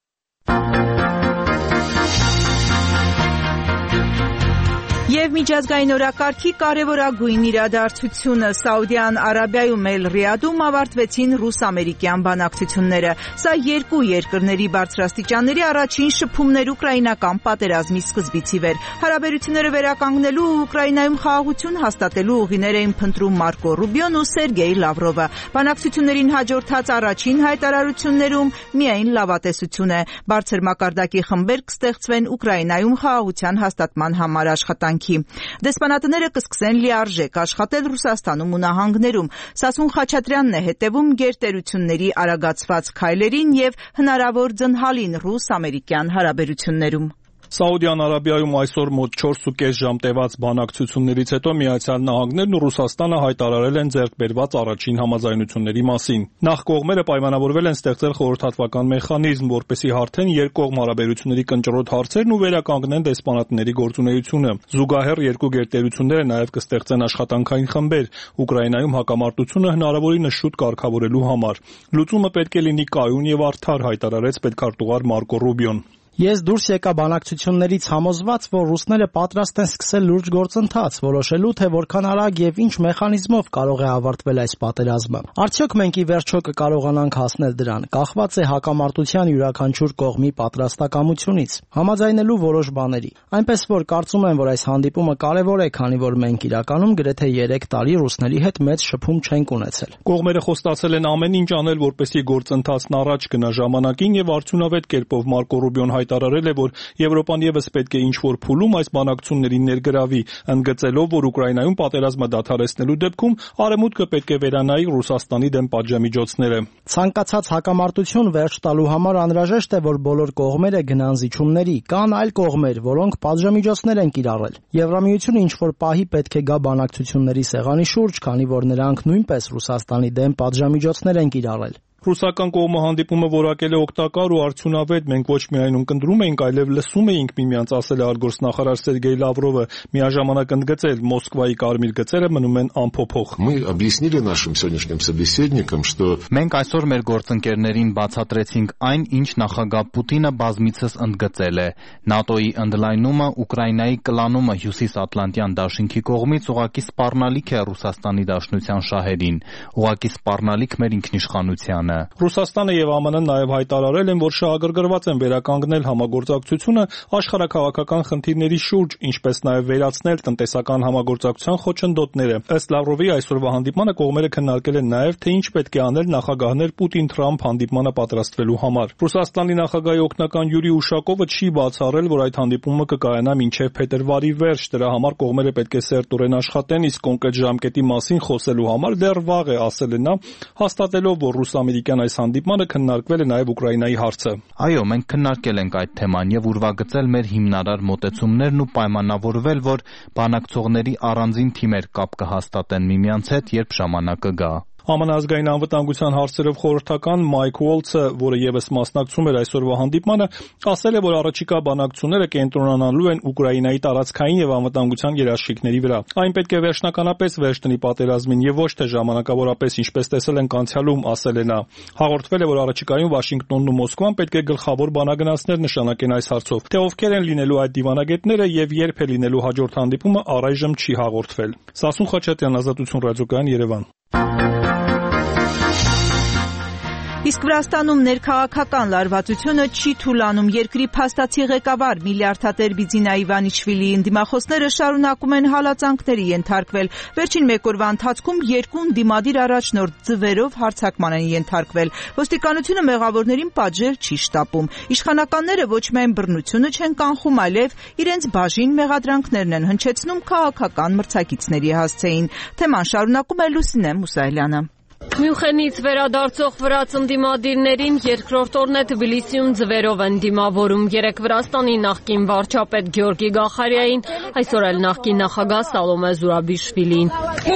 Եվ միջազգային օրակարգի կարևորագույն իրադարձությունը Սաուդյան Արաբիայում Ռիադում ավարտվեցին ռուս-ամերիկյան բանակցությունները։ Սա երկու երկրների բարձրաստիճանների առաջին շփումներ ուկրաինական պատերազմի սկզբից ի վեր։ Հարաբերությունները վերականգնելու ու Ուկրաինայում խաղաղություն հաստատելու ուղիներ էին փնտրում Մարկո Ռուբիոն ու Սերգեյ Լավրովը։ Բանակցություններին հաջորդած առաջին հայտարարություններում միայն լավատեսություն է։ Բարձր մակարդակի խմբեր կստեղծվեն Ուկրաինայում խաղաղության հաստատման համար աշխատանքի։ Դեսպանատները կսկսեն լիարժեք աշխատել Ռուսաստանում ու նահանգներում։ Սասուն Խաչատրյանն է հետևում գերտերությունների արագացված քայլերին եւ հնարավոր ձնհալին ռուս-ամերիկյան հարաբերություններում։ Սաուդյան Արաբիայում այսօր մոտ 4.5 ժամ տևած բանակցություններից հետո Միացյալ Նահանգներն ու Ռուսաստանը հայտարարել են ձեռք բերված առաջին համաձայնությունների մասին։ Նախ կողմերը պայմանավորվել են ստեղծել խորհրդատվական մեխանիզմ, որպեսզի հարթեն երկկողմ հարաբերությունների կնճռոտ հարցերն ու վերականգնեն դեսպանատների գործունեությունը։ Զուգահեռ երկու գերտերությունները նաև կստեղծեն աշխատանքային խմբեր Ուկրաինայում հակամարտությունը հնարավորինս շուտ կարգավորելու համար։ Լուծումը պետք է լինի կայուն եւ արդար, հայտարարեց պետքարտուղար Մարկո Ռուբիոն։ Ես դուրս եկա բանակցություններից համոզված, որ ռուսները պատրաստ են սկսել լուրջ գործընթաց, որոշելու թե որքան արագ եւ ինչ մեխանիզմով կարող է ավարտվել այս պատերազմը։ Արդյոք մենք ի վերջո կկարողանանք հասնել դրան, կախված է հակամարտության յուրաքանչյուր կողմի պատրաստակամությունից, համաձայնելու որոշ բաների։ Այնպես որ կարծում եմ, որ այս հանդիպումը կարևոր է, քանի որ մենք իրականում գրեթե 3 տարի ռուսների հետ մեծ շփում չենք ունեցել։ Կողմերը խոստացել են ամեն ինչ անել, որպեսզի գործընթացն առաջ գնա ժամանակին եւ արդյունավետ կերպով Մարկո Ռուբիոն հայտարարել է, որ Եվրոպան եւս պետք է ինչ-որ փուլում այս բանակցություններին ներգրավի, ընդգծելով, որ Ուկրաինայում պատերազմը դադարեցնելու դեպքում Արևմուտքը պետք է վերանայի Ռուսաստանի դեմ պատժամիջոցները։ Ցանկացած հակամարտություն վերջ տալու համար անհրաժեշտ է, որ բոլոր կողմերը գնան զիջումների, կան այլ կողմեր, որոնք պատժամիջոցներ են կիրառել։ Եվրամիությունը ինչ-որ պահի պետք է գա բանակցությունների սեղանի շուրջ, քանի որ նրանք նույնպես Ռուսաստանի դեմ պատժամիջոցներ են կիրառել։ Ռուսական կողմը հանդիպումը որակել է օգտակար ու արդյունավետ։ Մենք ոչ միայն ունկնդրում էինք, այլև լսում էինք միմյանց, ասել է արտգործնախարար Սերգեյ Լավրովը, միաժամանակ ընդգծել Մոսկվայի կարմիր գծերը մնում են անփոփոխ։ Մենք այսօր մեր գործընկերներին բացատրեցինք այն, ինչ նախագահ Պուտինը բազմիցս ընդգծել է։ ՆԱՏՕ-ի ընդլայնումը, Ուկրաինայի կլանումը Հյուսիսատլանտյան դաշինքի կողմից ուղղակի սպառնալիք է Ռուսաստանի Դաշնության շահերին, ուղղակի սպառնալիք մեր ինքնիշխանությանը։ Ռուսաստանը եւ ԱՄՆ-ն նաև հայտարարել են, որ շահագրգռված են վերականգնել համագործակցությունը աշխարհաքաղաքական խնդիրների շուրջ, ինչպես նաև վերացնել տնտեսական համագործակցության խոչընդոտները։ Ըստ Լավրովի այսօրվա հանդիպմանը կողմերը քննարկել են նաև, թե ինչ պետք է անել նախագահներ Պուտին-Թրամփ հանդիպմանը պատրաստվելու համար։ Ռուսաստանի նախագահի օգնական Յուրի Ուշակովը չի բացառել, որ այդ հանդիպումը կկայանա մինչև փետրվարի վերջ։ Դրա համար կողմերը պետք է սերտորեն աշխատեն, իսկ կոնկրետ ժամկետի մասին խոսելու համար դեռ վաղ է, ասել է նա, հաստատելով, որ ռուս-ամերիկյան այս հանդիպմանը քննարկվել է նաև Ուկրաինայի հարցը։ Այո, մենք քննարկել ենք այդ թեման եւ ուրվագծել մեր հիմնարար մոտեցումներն ու պայմանավորվել, որ բանակցողների առանձին թիմեր կապ կհաստատեն միմյանց հետ, երբ ժամանակը գա։ ԱՄՆ ազգային անվտանգության հարցերով խորհրդական Մայք Ուոլցը, որը եւս մասնակցում էր այսօրվա հանդիպմանը, ասել է, որ առաջիկա բանակցությունները կենտրոնանալու են Ուկրաինայի տարածքային եւ անվտանգության երաշխիքների վրա։ Այն պետք է վերջնականապես վերջ տնի պատերազմին եւ ոչ թե ժամանակավորապես, ինչպես տեսել ենք անցյալում, ասել է նա։ Հաղորդվել է, որ առաջիկայում Վաշինգտոնն ու Մոսկվան պետք է գլխավոր բանագնացներ նշանակեն այս հարցով։ Թե ովքեր են լինելու այդ դիվանագետները եւ երբ է լինելու հաջորդ հանդիպումը, առայժմ չի հաղորդվել։ Սասուն Խաչատրյան, Ազատություն ռադիոկայան, Երևան։ Իսկ Վրաստանում ներքաղաքական լարվածությունը չի թուլանում։ Երկրի փաստացի ղեկավար միլիարդատեր Բիձինա Իվանիշվիլիի ընդդիմախոսները շարունակում են հալածանքների ենթարկվել։ Վերջին մեկ օրվա ընթացքում 2 ընդդիմադիր առաջնորդ ձվերով հարձակման են ենթարկվել։ Ոստիկանությունը մեղավորներին պատժել չի շտապում։ Իշխանականները ոչ միայն բռնությունը չեն կանխում, այլև իրենց բաժին մեղադրանքներն են հնչեցնում քաղաքական մրցակիցների հասցեին։ Թեման շարունակում է Լուսինե Մուսայելյանը։ Մյունխենից վերադարձող վրաց ընդդիմադիրներին երկրորդ օրն է Թբիլիսիում ձվերով են դիմավորում։ Երեկ Վրաստանի նախկին վարչապետ Գեորգի Գախարիային, այսօր էլ նախկին նախագահ Սալոմե Զուրաբիշվիլին։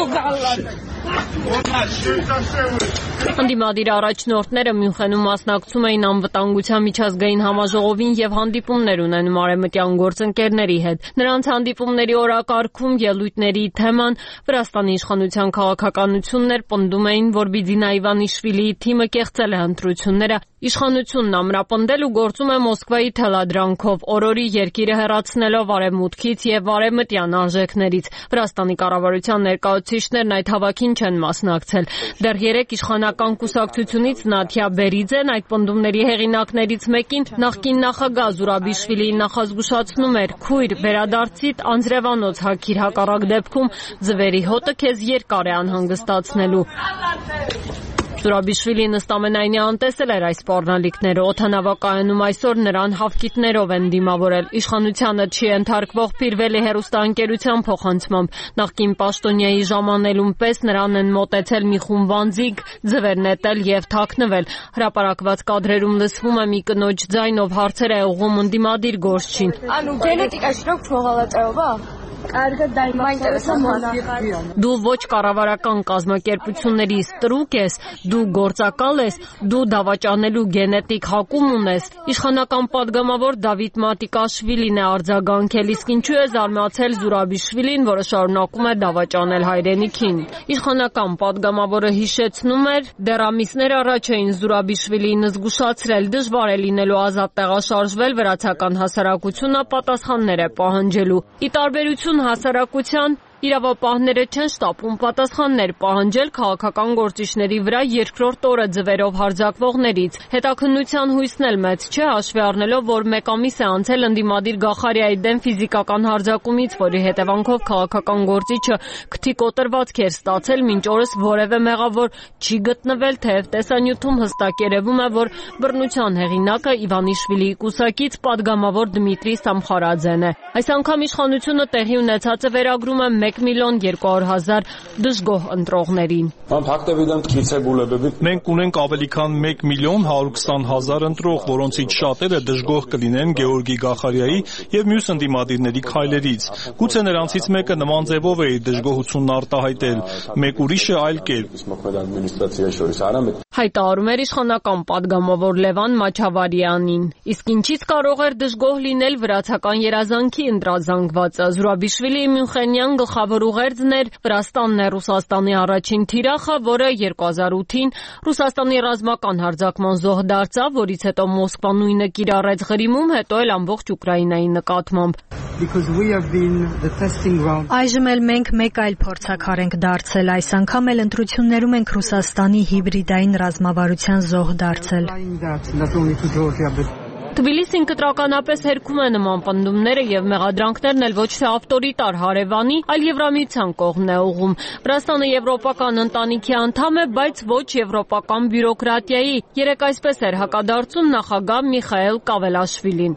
Ընդդիմադիր առաջնորդները Մյունխենում մասնակցում էին անվտանգության միջազգային համաժողովին եւ հանդիպումներ ունենում արևմտյան գործընկերների հետ։ Նրանց հանդիպումների օրակարգում ելույթների թեման Վրաստանի իշխանության քաղաքականությունն էր, պնդում էին, որ Բիձինա Իվանիշվիլիի թիմը կեղծել է ընտրությունները, իշխանությունն ամրապնդել ու գործում է Մոսկվայի թելադրանքով, օրորի երկիրը հեռացնելով արևմուտքից եւ արևմտյան արժեքներից։ Վրաստանի կառավարության ներկայացուցիչներն այդ հավաքին չեն մասնակցել։ Դեռ երեք իշխանական կուսակցությունից Նաթիա Բերիձեն այդ պնդումների հեղինակներից մեկին նախկին նախագահ Զուրաբիշվիլիին նախազգուշացնում էր. «Քույր, վերադարձիդ անձրևանոց հագիր, հակառակ դեպքում ձվերի հոտը քեզ երկար է անհանգստացնելու»։ Զուրաբիշվիլին ըստ ամենայնի անտեսել էր այս սպառնալիքները։ Օդանավակայանում այսօր նրան հավկիթներով են դիմավորել։ Իշխանությանը չի ենթարկվող Փիրվելի հեռուստաընկերության փոխանցմամբ նախկին պաշտոնյայի ժամանելուն պես նրան են մոտեցել մի խումբ անձինք, ձվեր նետել եւ թաքնվել։ Հրապարակված կադրերում լսվում է մի կնոջ ձայն, ով հարցեր է ուղղում ընդդիմադիր գործչին։ Դու ոչ կառավարական կազմակերպությունների ստրուկ ես, դու գործակալ ես, դու դավաճանելու գենետիկ հակում ունես։ Իշխանական падգամավոր Դավիթ Մատիկաշվիլին է արձագանքել, իսկ ինչու է զարմացել Զուրաբիշվիլին, որը շարունակում է դավաճանել հայրենիքին։ Իշխանական падգամավորը հիշեցնում էր, դեռ ամիսներ առաջ էին Զուրաբիշվիլին զգուշացրել, դժվար է լինելու ազատ տեղաշարժվել, վրացական հասարակությունը պատասխաններ է պահանջելու։ Ի տարբերություն հասարակության իրավապահները չեն շտապում պատասխաններ պահանջել քաղաքական գործիչների վրա երկրորդ օրը ձվերով հարձակվողներից։ Հետաքննության հույսն էլ մեծ չէ, հաշվի առնելով, որ մեկ ամիս է անցել ընդդիմադիր Գախարիայի դեմ ֆիզիկական հարձակումից, որի հետևանքով քաղաքական գործիչը քթի կոտրվածք էր ստացել, մինչ օրս որևէ մեղավոր չի գտնվել, թեև տեսանյութում հստակ երևում է, որ բռնության հեղինակը Իվանիշվիլիի կուսակից падգամավոր Դմիտրի Սամխարաձեն է։ Այս անգամ իշխանությունը տեղի ունեցածը վերագրում է 1,200,000 դժգոհ ընտրողներին։ Մենք ունենք ավելի քան 1,120,000 ընտրող, որոնցից շատերը դժգոհ կլինեն Գեորգի Գախարիայի եւ մյուս ընդդիմադիրների քայլերից։ Գուցե նրանցից մեկը նման ձևով է իր դժգոհությունն արտահայտել, մեկ ուրիշը այլ կերպ։ Հայտարարում էր իշխանական падգամավոր Լևան Մաչավարյանին։ Իսկ ինչից կարող էր դժգոհ լինել վրացական երազանքի ընտրազանգվածը։ Զուրաբիշվիլիի Մյունխենյան գլխավոր ուղերձն էր Վրաստանն է Ռուսաստանի առաջին թիրախը, որը 2008-ին Ռուսաստանի ռազմական հարձակման զոհ դարձավ, որից հետո Մոսկվան նույնը կիրառեց Ղրիմում, հետո էլ ամբողջ Ուկրաինայի նկատմամբ։ Այժմ էլ մենք մեկ այլ փորձաքար ենք դարձել, այս անգամ էլ ընտրություններում ենք Ռուսաստանի հիբրիդային ռազմավարության զոհ դարձել։ Թբիլիսին կտրականապես հերքում է նման պնդումները եւ մեղադրանքներն էլ ոչ թե ավտորիտար հարևանի, այլ Եվրամիության կողմն է ուղղում։ Վրաստանը եվրոպական ընտանիքի անդամ է, բայց ոչ եվրոպական բյուրոկրատիայի։ Երեկ այսպես էր հակադարձում նախագահ Միխայել Կավելաշվիլին։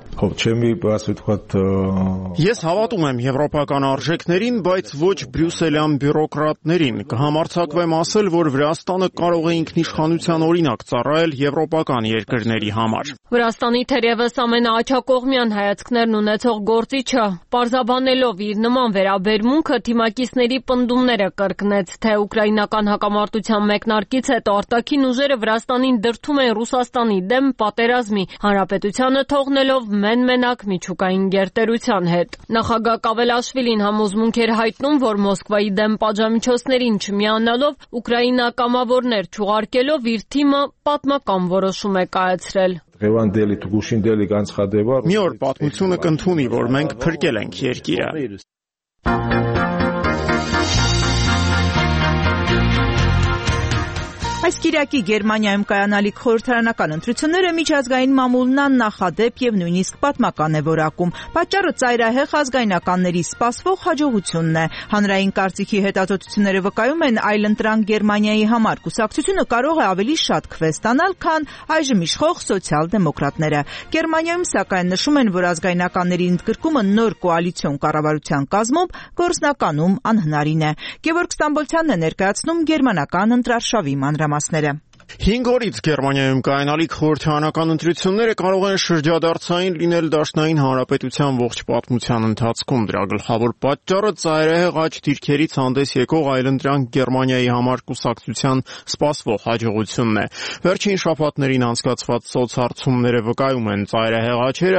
Ես հավատում եմ եվրոպական արժեքներին, բայց ոչ բրյուսելյան բյուրոկրատներին։ Կհամարձակվեմ ասել, որ Վրաստանը կարող է ինքնիշխանության օրինակ ծառայել եվրոպական երկրների համար։ Վրաստանի թերևս ամենաաչակողմյան հայացքներն ունեցող գործիչը պարզաբանելով իր նման վերաբերմունքը թիմակիցների պնդումները կրկնեց, թե ուկրաինական հակամարտության մեկնարկից հետո արտաքին ուժերը Վրաստանին դրդում են Ռուսաստանի դեմ պատերազմի, հանրապետությանը թողնելով մեն-մենակ միջուկային գերտերության հետ։ Նախագահ Կավելաշվիլին համոզմունք էր հայտնում, որ Մոսկվայի դեմ պատժամիջոցներին չմիանալով, Ուկրաինա կամավորներ չուղարկելով իր թիմը պատմական որոշում է կայացրել։ Մի օր պատմությունը կընդունի, որ մենք փրկել ենք երկիրը։ Այս կիրակի Գերմանիայում կայանալիք խորհրդարանական ընտրությունները միջազգային մամուլն աննախադեպ եւ նույնիսկ պատմական է որակում։ Պատճառը ծայրահեղ ազգայնականների սպասվող հաջողությունն է։ Հանրային կարծիքի հետազոտությունները վկայում են այլընտրանք Գերմանիայի համար կուսակցությունը կարող է ավելի շատ քվե ստանալ, քան այժմ իշխող սոցիալ-դեմոկրատները։ Գերմանիայում սակայն նշում են, որ ազգայնականների ընդգրկումը նոր կոալիցիոն կառավարության կազմում գործնականում անհնարին է։ Գևորգ Ստամբոլցյանն է ներկայացնում գերմանական ընտրարշավի մանրամասները։ մանրամասները։ 5 օրից Գերմանիայում կայանալիք խորհրդարանական ընտրությունները կարող են շրջադարձային լինել Դաշնային Հանրապետության ողջ պատմության ընթացքում։ Դրա գլխավոր պատճառը ծայրահեղ աճ դիրքերից հանդես եկող այլընտրանք Գերմանիայի համար կուսակցության սպասվող հաջողությունն է։ Վերջին շաբաթներին անցկացված սոցհարցումները վկայում են, ծայրահեղ աճերը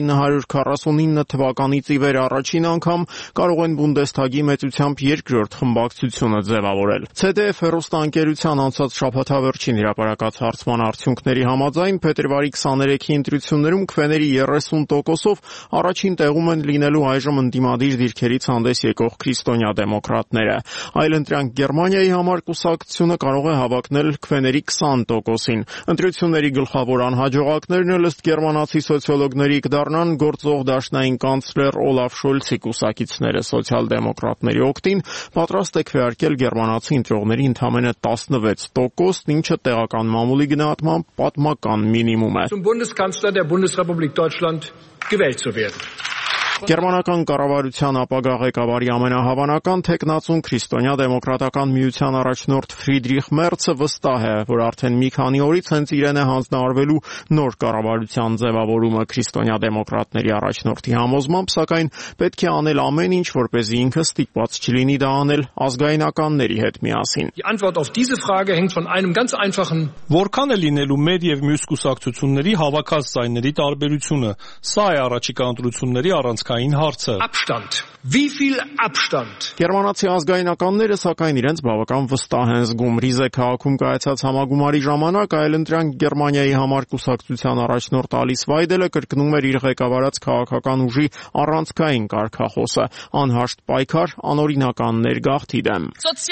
1949 թվականից ի վեր առաջին անգամ կարող են Բունդեսթագի մեծությամբ երկրորդ խմբակցությունը ձևավորել։ CDF հեռուստաընկերության անցած շաբաթավերջին հրապարակած հարցման արդյունքների համաձայն փետրվարի 23-ի ընտրություններում քվեների 30%-ով առաջին տեղում են լինելու այժմ ընդդիմադիր դիրքերից հանդես եկող քրիստոնյա դեմոկրատները։ Այլընտրանք Գերմանիայի համար կուսակցությունը կարող է հավակնել քվեների 20%-ին։ Ընտրությունների գլխավոր անհաջողակներն էլ ըստ գերմանացի սոցիոլոգների կդառնան գործող դաշնային կանցլեր Օլաֆ Շոլցի կուսակիցները։ Սոցիալ-դեմոկրատների օգտին պատրաստ է քվեարկել գերմանացի ընտրողների ընդամենը 16%, ինչը տեղական մամուլի գնահատմամբ պատմական մինիմում է։ Zum Bundeskanzler der Bundesrepublik Deutschland gewählt zu werden. Գերմանական կառավարության ապագա ղեկավարի ամենահավանական թեկնածուն քրիստոնյա դեմոկրատական միության առաջնորդ Ֆրիդրիխ Մերցը վստահ է, որ արդեն մի քանի օրից հենց իրեն է հանձնարարվելու նոր կառավարության ձևավորումը։ Քրիստոնյա դեմոկրատների առաջնորդի համոզմամբ, սակայն պետք է անել ամեն ինչ, որպեսզի ինքը ստիպված չլինի դա անել ազգայնականների հետ միասին։ Die Antwort auf diese Frage hängt von einem ganz einfachen Որքան է լինելու մեր եւ մյուս կուսակցությունների հավաքած ձայների տարբերությունը։ Սա է առաջիկա ընտրությունների առանցքային հարցը։ Abstand. Wie viel Abstand? Գերմանացի ազգայնականները սակայն իրենց բավական վստահ են զգում։ Ռիզե քաղաքում կայացած համագումարի ժամանակ այլընտրանք Գերմանիայի համար կուսակցության առաջնորդ Ալիս Վայդելը կրկնում էր իր ղեկավարած քաղաքական ուժի առանցքային կարգախոսը՝ անհաշտ պայքար անօրինականներ գաղթի դեմ։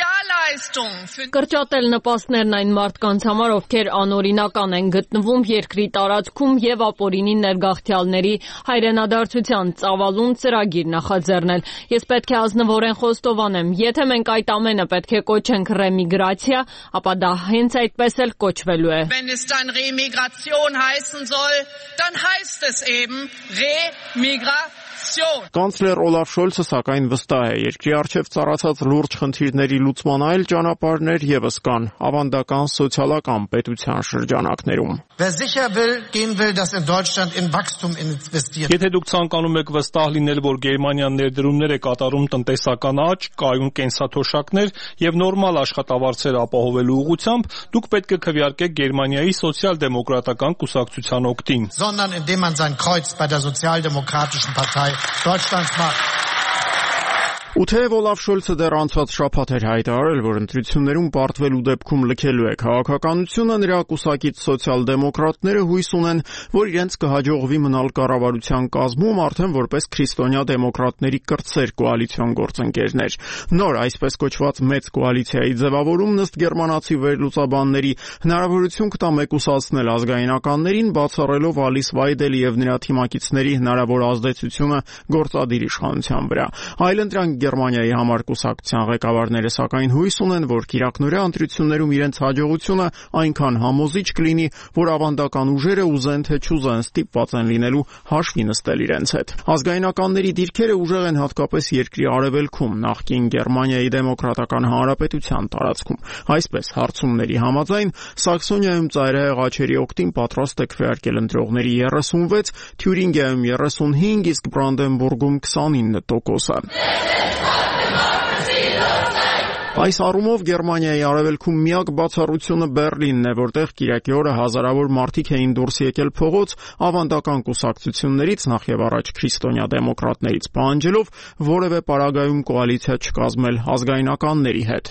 Կրճատել նպաստներն այն մարդկանց համար, ովքեր անօրինական են գտնվում երկրի տարածքում եւ ապօրինի ներգաղթյալների հայրենադարձության ծավալուն ծրագիր նախաձեռնել։ Ես պետք է ազնվորեն խոստովանեմ, եթե մենք այդ ամենը պետք է կոչենք ռեմիգրացիա, ապա դա հենց այդպես էլ կոչվելու է։ Wenn es dann Remigration heißen soll, dann heißt es eben Remigration. Կանցլեր Օլաֆ Շոլցը սակայն վստահ է, երկրի առջև ծառացած լուրջ խնդիրների լուծման այլ ճանապարհներ ևս կան ավանդական սոցիալական պետության շրջանակներում։ Wer sicher will, gehen will, dass in Deutschland in Wachstum investiert. Եթե դուք ցանկանում եք վստահ լինել, որ Գերմանիան ներդրումներ է կատարում տնտեսական աճ, կայուն կենսաթոշակներ եւ նորմալ աշխատավարձեր ապահովելու ուղղությամբ, դուք պետք է քվեարկեք Գերմանիայի սոցիալ-դեմոկրատական կուսակցության օգտին։ Sondern indem man sein Kreuz bei der Sozialdemokratischen Partei Deutschlands macht. Ու թեև Օլաֆ Շոլցը դեռ անցած շաբաթ էր հայտարարել, որ ընտրություններում պարտվելու դեպքում լքելու է քաղաքականությունը, նրա կուսակից սոցիալ-դեմոկրատները հույս ունեն, որ իրենց կհաջողվի մնալ կառավարության կազմում արդեն որպես քրիստոնյա դեմոկրատների կրտսեր կոալիցիոն գործընկերներ։ Նոր այսպես կոչված մեծ կոալիցիայի ձևավորումն ըստ գերմանացի վերլուծաբանների հնարավորություն կտա մեկուսացնել ազգայնականներին, բացառելով Ալիս Վայդելի եւ նրա թիմակիցների հնարավոր ազդեցությունը գործադիր իշխանության վրա։ Այլընտրանք Գերմանիայի համար կուսակցության ղեկավարները սակայն հույս ունեն, որ կիրակնօրյա ընտրություններում իրենց հաջողությունը այնքան համոզիչ կլինի, որ ավանդական ուժերը ուզեն թե չուզեն ստիպված են լինելու հաշվի նստել իրենց հետ։ Ազգայնականների դիրքերը ուժեղ են հատկապես երկրի արևելքում, նախկին Գերմանիայի դեմոկրատական հանրապետության տարածքում։ Այսպես հարցումների համաձայն Սաքսոնիայում ծայրահեղ աճերի օգտին պատրաստ է քվեարկել ընտրողների 36, Թյուրինգիայում 35, իսկ Բրանդենբուրգում 29%-ը։ Այս առումով Գերմանիայի արևելքում միակ բացառությունը Բեռլինն է, որտեղ կիրակի օրը հազարավոր մարդիկ էին դուրս եկել փողոց ավանդական կուսակցություններից, նախ եւ առաջ քրիստոնյա դեմոկրատներից պահանջելով որևէ պարագայում կոալիցիա չկազմել ազգայնականների հետ։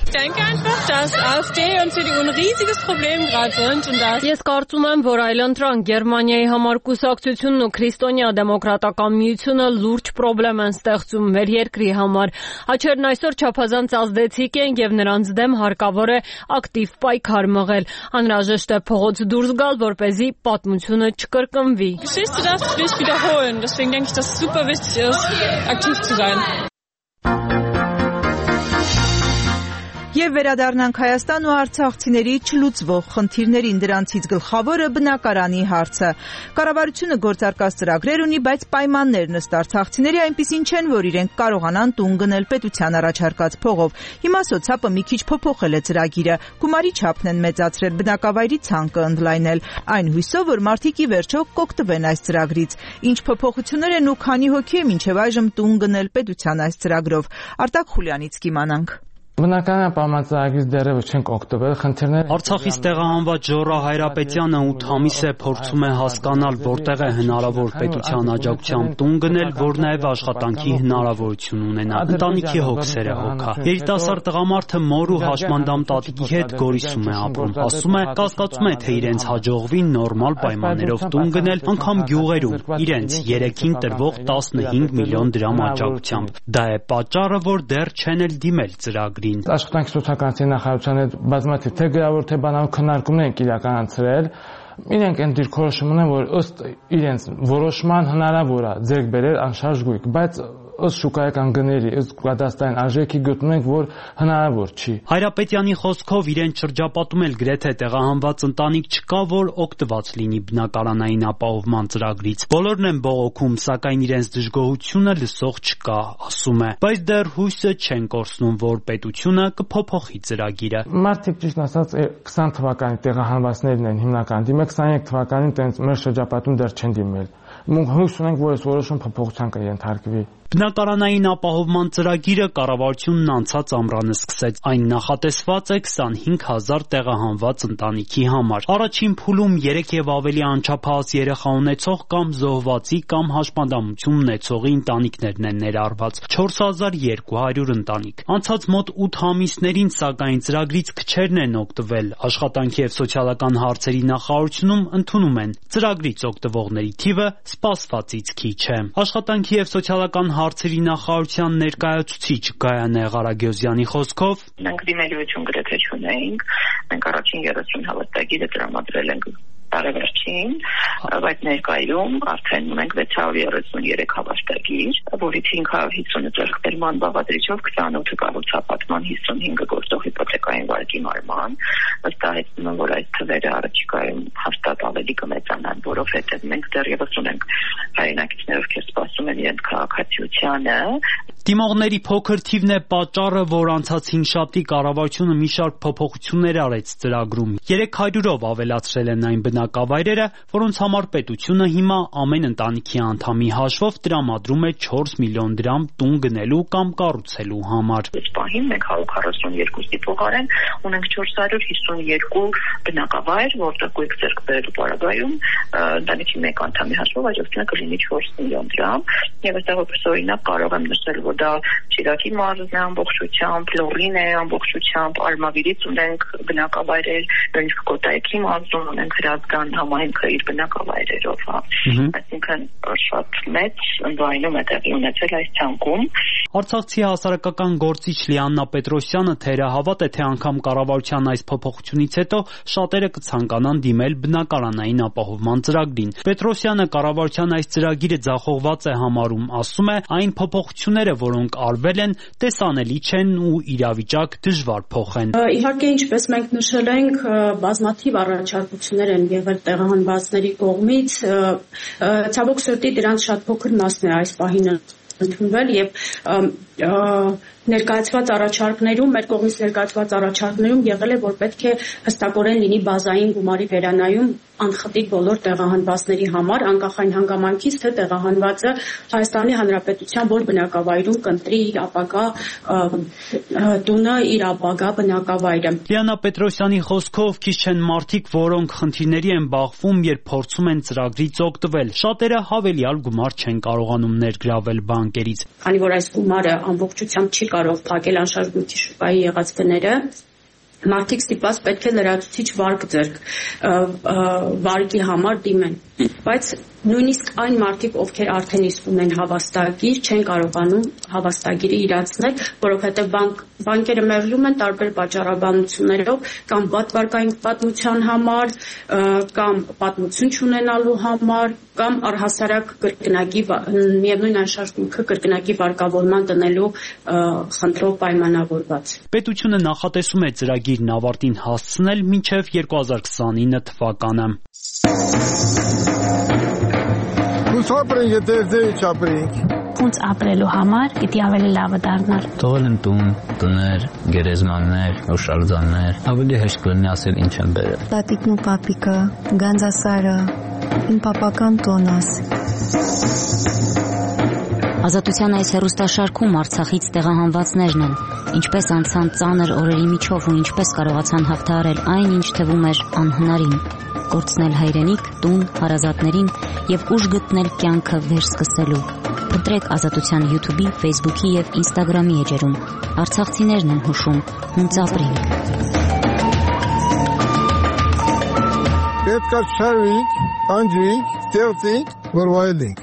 Ես կարծում եմ, որ այլընտրանք Գերմանիայի համար կուսակցությունն ու քրիստոնյա դեմոկրատական միությունը լուրջ խնդրեմ են ստեղծում մեր երկրի համար։ Աչերն այսօր չափազանց ազդեցիկ են եւ նրանց դեմ հարկավոր է ակտիվ պայքար մղել։ Անհրաժեշտ է փողոց դուրս գալ, որպեսզի պատմությունը չկրկնվի։ Եվ վերադառնանք Հայաստան ու արցախցիների չլուծվող խնդիրներին, դրանցից գլխավորը բնակարանի հարցը։ Կառավարությունը գործարկած ծրագրեր ունի, բայց պայմաններն ըստ արցախցիների այնպիսին չեն, որ իրենք կարողանան տուն գնել պետության առաջարկած փողով։ Հիմա սոցապը մի քիչ փոփոխել է ծրագիրը, գումարի չափն են մեծացրել, բնակավայրի ցանկը ընդլայնել, այն հույսով, որ մարդիկ ի վերջո կօգտվեն այս ծրագրից։ Ինչ փոփոխություններ են ու քանի հոգի է մինչև այժմ տուն գնել պետության այս ծրագրով։ Արտակ Խուլյանից կիմանանք։ Բնականաբար պայմանագրից դեռևս չենք օգտվել, խնդիրները Արցախից տեղահանված Ժորա Հայրապետյանը 8 ամիս է փորձում է հասկանալ, որտեղ է հնարավոր պետության աջակցությամբ տուն գնել, որ նաև աշխատանքի հնարավորություն ունենա։ Ընտանիքի հոգսերը հոգա։ Երիտասարդ տղամարդը մոր ու հաշմանդամ տատիկի հետ Գորիսում է ապրում։ Ասում է, կասկածում է, թե իրենց հաջողվի նորմալ պայմաններով տուն գնել, անգամ գյուղերում, իրենց 3-ին տրվող 15 միլիոն դրամ աջակցությամբ։ Դա է պատճառը, որ դեռ չեն էլ դիմել ծրագրի։ Աշխատանքի սոցիալական նախարարության հետ բազմաթիվ թե գրավոր թե բանալու քննարկումներ ենք իրականացրել։ Իրենք այն դիրքորոշում ունեն, որ ըստ իրենց որոշման հնարավոր է ձեռք բերել անշարժ գույք, բայց ըստ շուկայական գների, ըստ կադաստրային արժեքի գտնում ենք, որ հնարավոր չի։ Հայրապետյանի խոսքով իրեն շրջապատում էլ գրեթե տեղահանված ընտանիք չկա, որ օգտված լինի բնակարանային ապահովման ծրագրից։ Բոլորն են բողոքում, սակայն իրենց դժգոհությունը լսող չկա, ասում է, բայց դեռ հույսը չեն կորցնում, որ պետությունը կփոփոխի ծրագիրը։ Մարդիկ ճիշտ ասած 20 թվականի տեղահանվածներն են հիմնական դիմել, 23 թվականին տենց մեր շրջապատում դեռ չեն դիմել։ Հույս ունենք, որ այս որոշում փոփոխության կենթարկվի։ Բնակարանային ապահովման ծրագիրը կառավարությունն անցած ամռանը սկսեց։ Այն նախատեսված է 25,000 տեղահանված ընտանիքի համար։ Առաջին փուլում 3 եւ ավելի անչափահաս երեխա ունեցող կամ զոհվածի կամ հաշմանդամություն ունեցողի ընտանիքներն են ներառված։ 4200 ընտանիք։ Անցած մոտ 8 ամիսներին, սակայն ծրագրից քչերն են օգտվել։ Աշխատանքի եւ սոցիալական հարցերի նախարարությունում ընդունում են ծրագրից օգտվողների թիվը սպասվածից քիչ է։ Աշխատանքի եւ սոցիալական հարցերի նախարարության ներկայացուցիչ Գայանե Ղարագյոզյանի խոսքով մենք դիմելիություն գրեթե չունեինք, մենք առաջին 30 հավաստագիրը տրամադրել ենք տարեվերջին, բայց ներկայում արդեն ունենք 633 հավաստագիր, որից 550-ը ձեռքբերման բաղադրիչով, 28-ը կառուցապատման, 55-ը գործող հիպոթեկային վարկի մարման, վստահեցնում եմ, որ այս թվերը առաջիկայում հաստատ ավելի կմեծանան, որովհետև մենք դեռևս ունենք հայրենակիցներ, ովքեր սպասում են իրենց քաղաքացիությանը։ Դիմողների փոքր թիվն է պատճառը, որ անցած հինգշաբթի կառավարությունը մի շարք փոփոխություններ արեց ծրագրում։ 300-ով ավելացրել են այն բնակավայրերը, որոնց համար պետությունը հիմա ամեն ընտանիքի անդամի հաշվով տրամադրում է 4 միլիոն դրամ տուն գնելու կամ կառուցելու համար։ Այս պահին մենք 142-ի փոխարեն ունենք 452 բնակավայր, որտեղ գույք ձեռք բերելու պարագայում ընտանիքի մեկ անդամի հաշվով աջակցությունը կլինի 4 միլիոն դրամ։ Եվ այստեղ որպես օրինակ կարող եմ նշել, որ դա Շիրակի մարզն է ամբողջությամբ, Լոռին է ամբողջությամբ, Արմավիրից ունենք բնակավայրեր, նույնիսկ Կոտայքի մարզում ունենք Հրազդան համայնքը իր բնակավայրերով, այսինքն շատ մեծ ընդլայնում է տեղի ունեցել այս ցանկում։ Արցախցի հասարակական գործիչ Լիաննա Պետրոսյանը թերահավատ է, թե անգամ կառավարության այս փոփոխությունից հետո շատերը կցանկանան դիմել բնակարանային ապահովման ծրագրին։ Պետրոսյանը կառավարության այս ծրագիրը ձախողված է համարում, ասում է, այն փոփոխությունները, որոնք արվել են, տեսանելի չեն ու իրավիճակ դժվար փոխեն։ Իհարկե, ինչպես մենք նշել ենք, բազմաթիվ առաջարկություններ են եղել տեղահանվածների կողմից, ցավոք սրտի դրանց շատ փոքր մասն է այս պահին ընդունվել եւ ներկայացված առաջարկներում, մեր կողմից ներկայացված առաջարկներում եղել է, որ պետք է հստակորեն լինի բազային գումարի վերանայում անխտիր բոլոր տեղահանվածների համար, անկախ այն հանգամանքից, թե տեղահանվածը Հայաստանի Հանրապետության որ բնակավայրում կընտրի իր ապագա տունը, իր ապագա բնակավայրը։ Լիաննա Պետրոսյանի խոսքով քիչ չեն մարդիկ, որոնք խնդիրների են բախվում, երբ փորձում են ծրագրից օգտվել։ Շատերը հավելյալ գումար չեն կարողանում ներգրավել բանկերից։ Քանի որ այս գումարը ամբողջությամբ չի կարող փակել անշարժ գույքի շուկայի եղած գները, մարդիկ ստիպված պետք է լրացուցիչ վարկ ձեռք վարկի համար դիմեն բայց նույնիսկ այն մարդիկ, ովքեր արդեն իսկ ունեն հավաստագիր, չեն կարողանում հավաստագիրը իրացնել, որովհետև բանկերը մերժում են տարբեր պատճառաբանություններով, կամ վարկային պատմության համար, կամ պատմություն չունենալու համար, կամ առհասարակ կրկնակի միևնույն անշարժույթը կրկնակի վարկավորման դնելու խնդրով պայմանավորված։ Պետությունը նախատեսում է ծրագիրն ավարտին հասցնել մինչև 2029 թվականը։ Ապրենք, եթե չապրենք։ Ոնց ապրելու համար պիտի ավելի լավը դառնար։ Թողել եմ տուն, տներ, գերեզմաններ, հուշարձաններ, ավելի հեշտ կլինի ասել ինչ եմ բերել։ Տատիկն ու պապիկը, Գանձասարը, իմ պապական տոնս։ Ազատության այս հեռուստաշարքում Արցախից տեղահանվածներն են, ինչպես անցան ծանր օրերի միջով ու ինչպես կարողացան հաղթահարել այն, ինչ թվում էր անհնարին, կորցնել հայրենիք, տուն, հարազատներին եւ ուժ գտնել կյանքը վերսկսելու։ Փնտրեք Ազատության YouTube-ի, Facebook-ի եւ Instagram-ի էջերում։ Արցախցիներն են հուշում, ոնց ապրենք։ Պետք է շարվենք, անջրենք, ստեղծենք, որ վայելենք։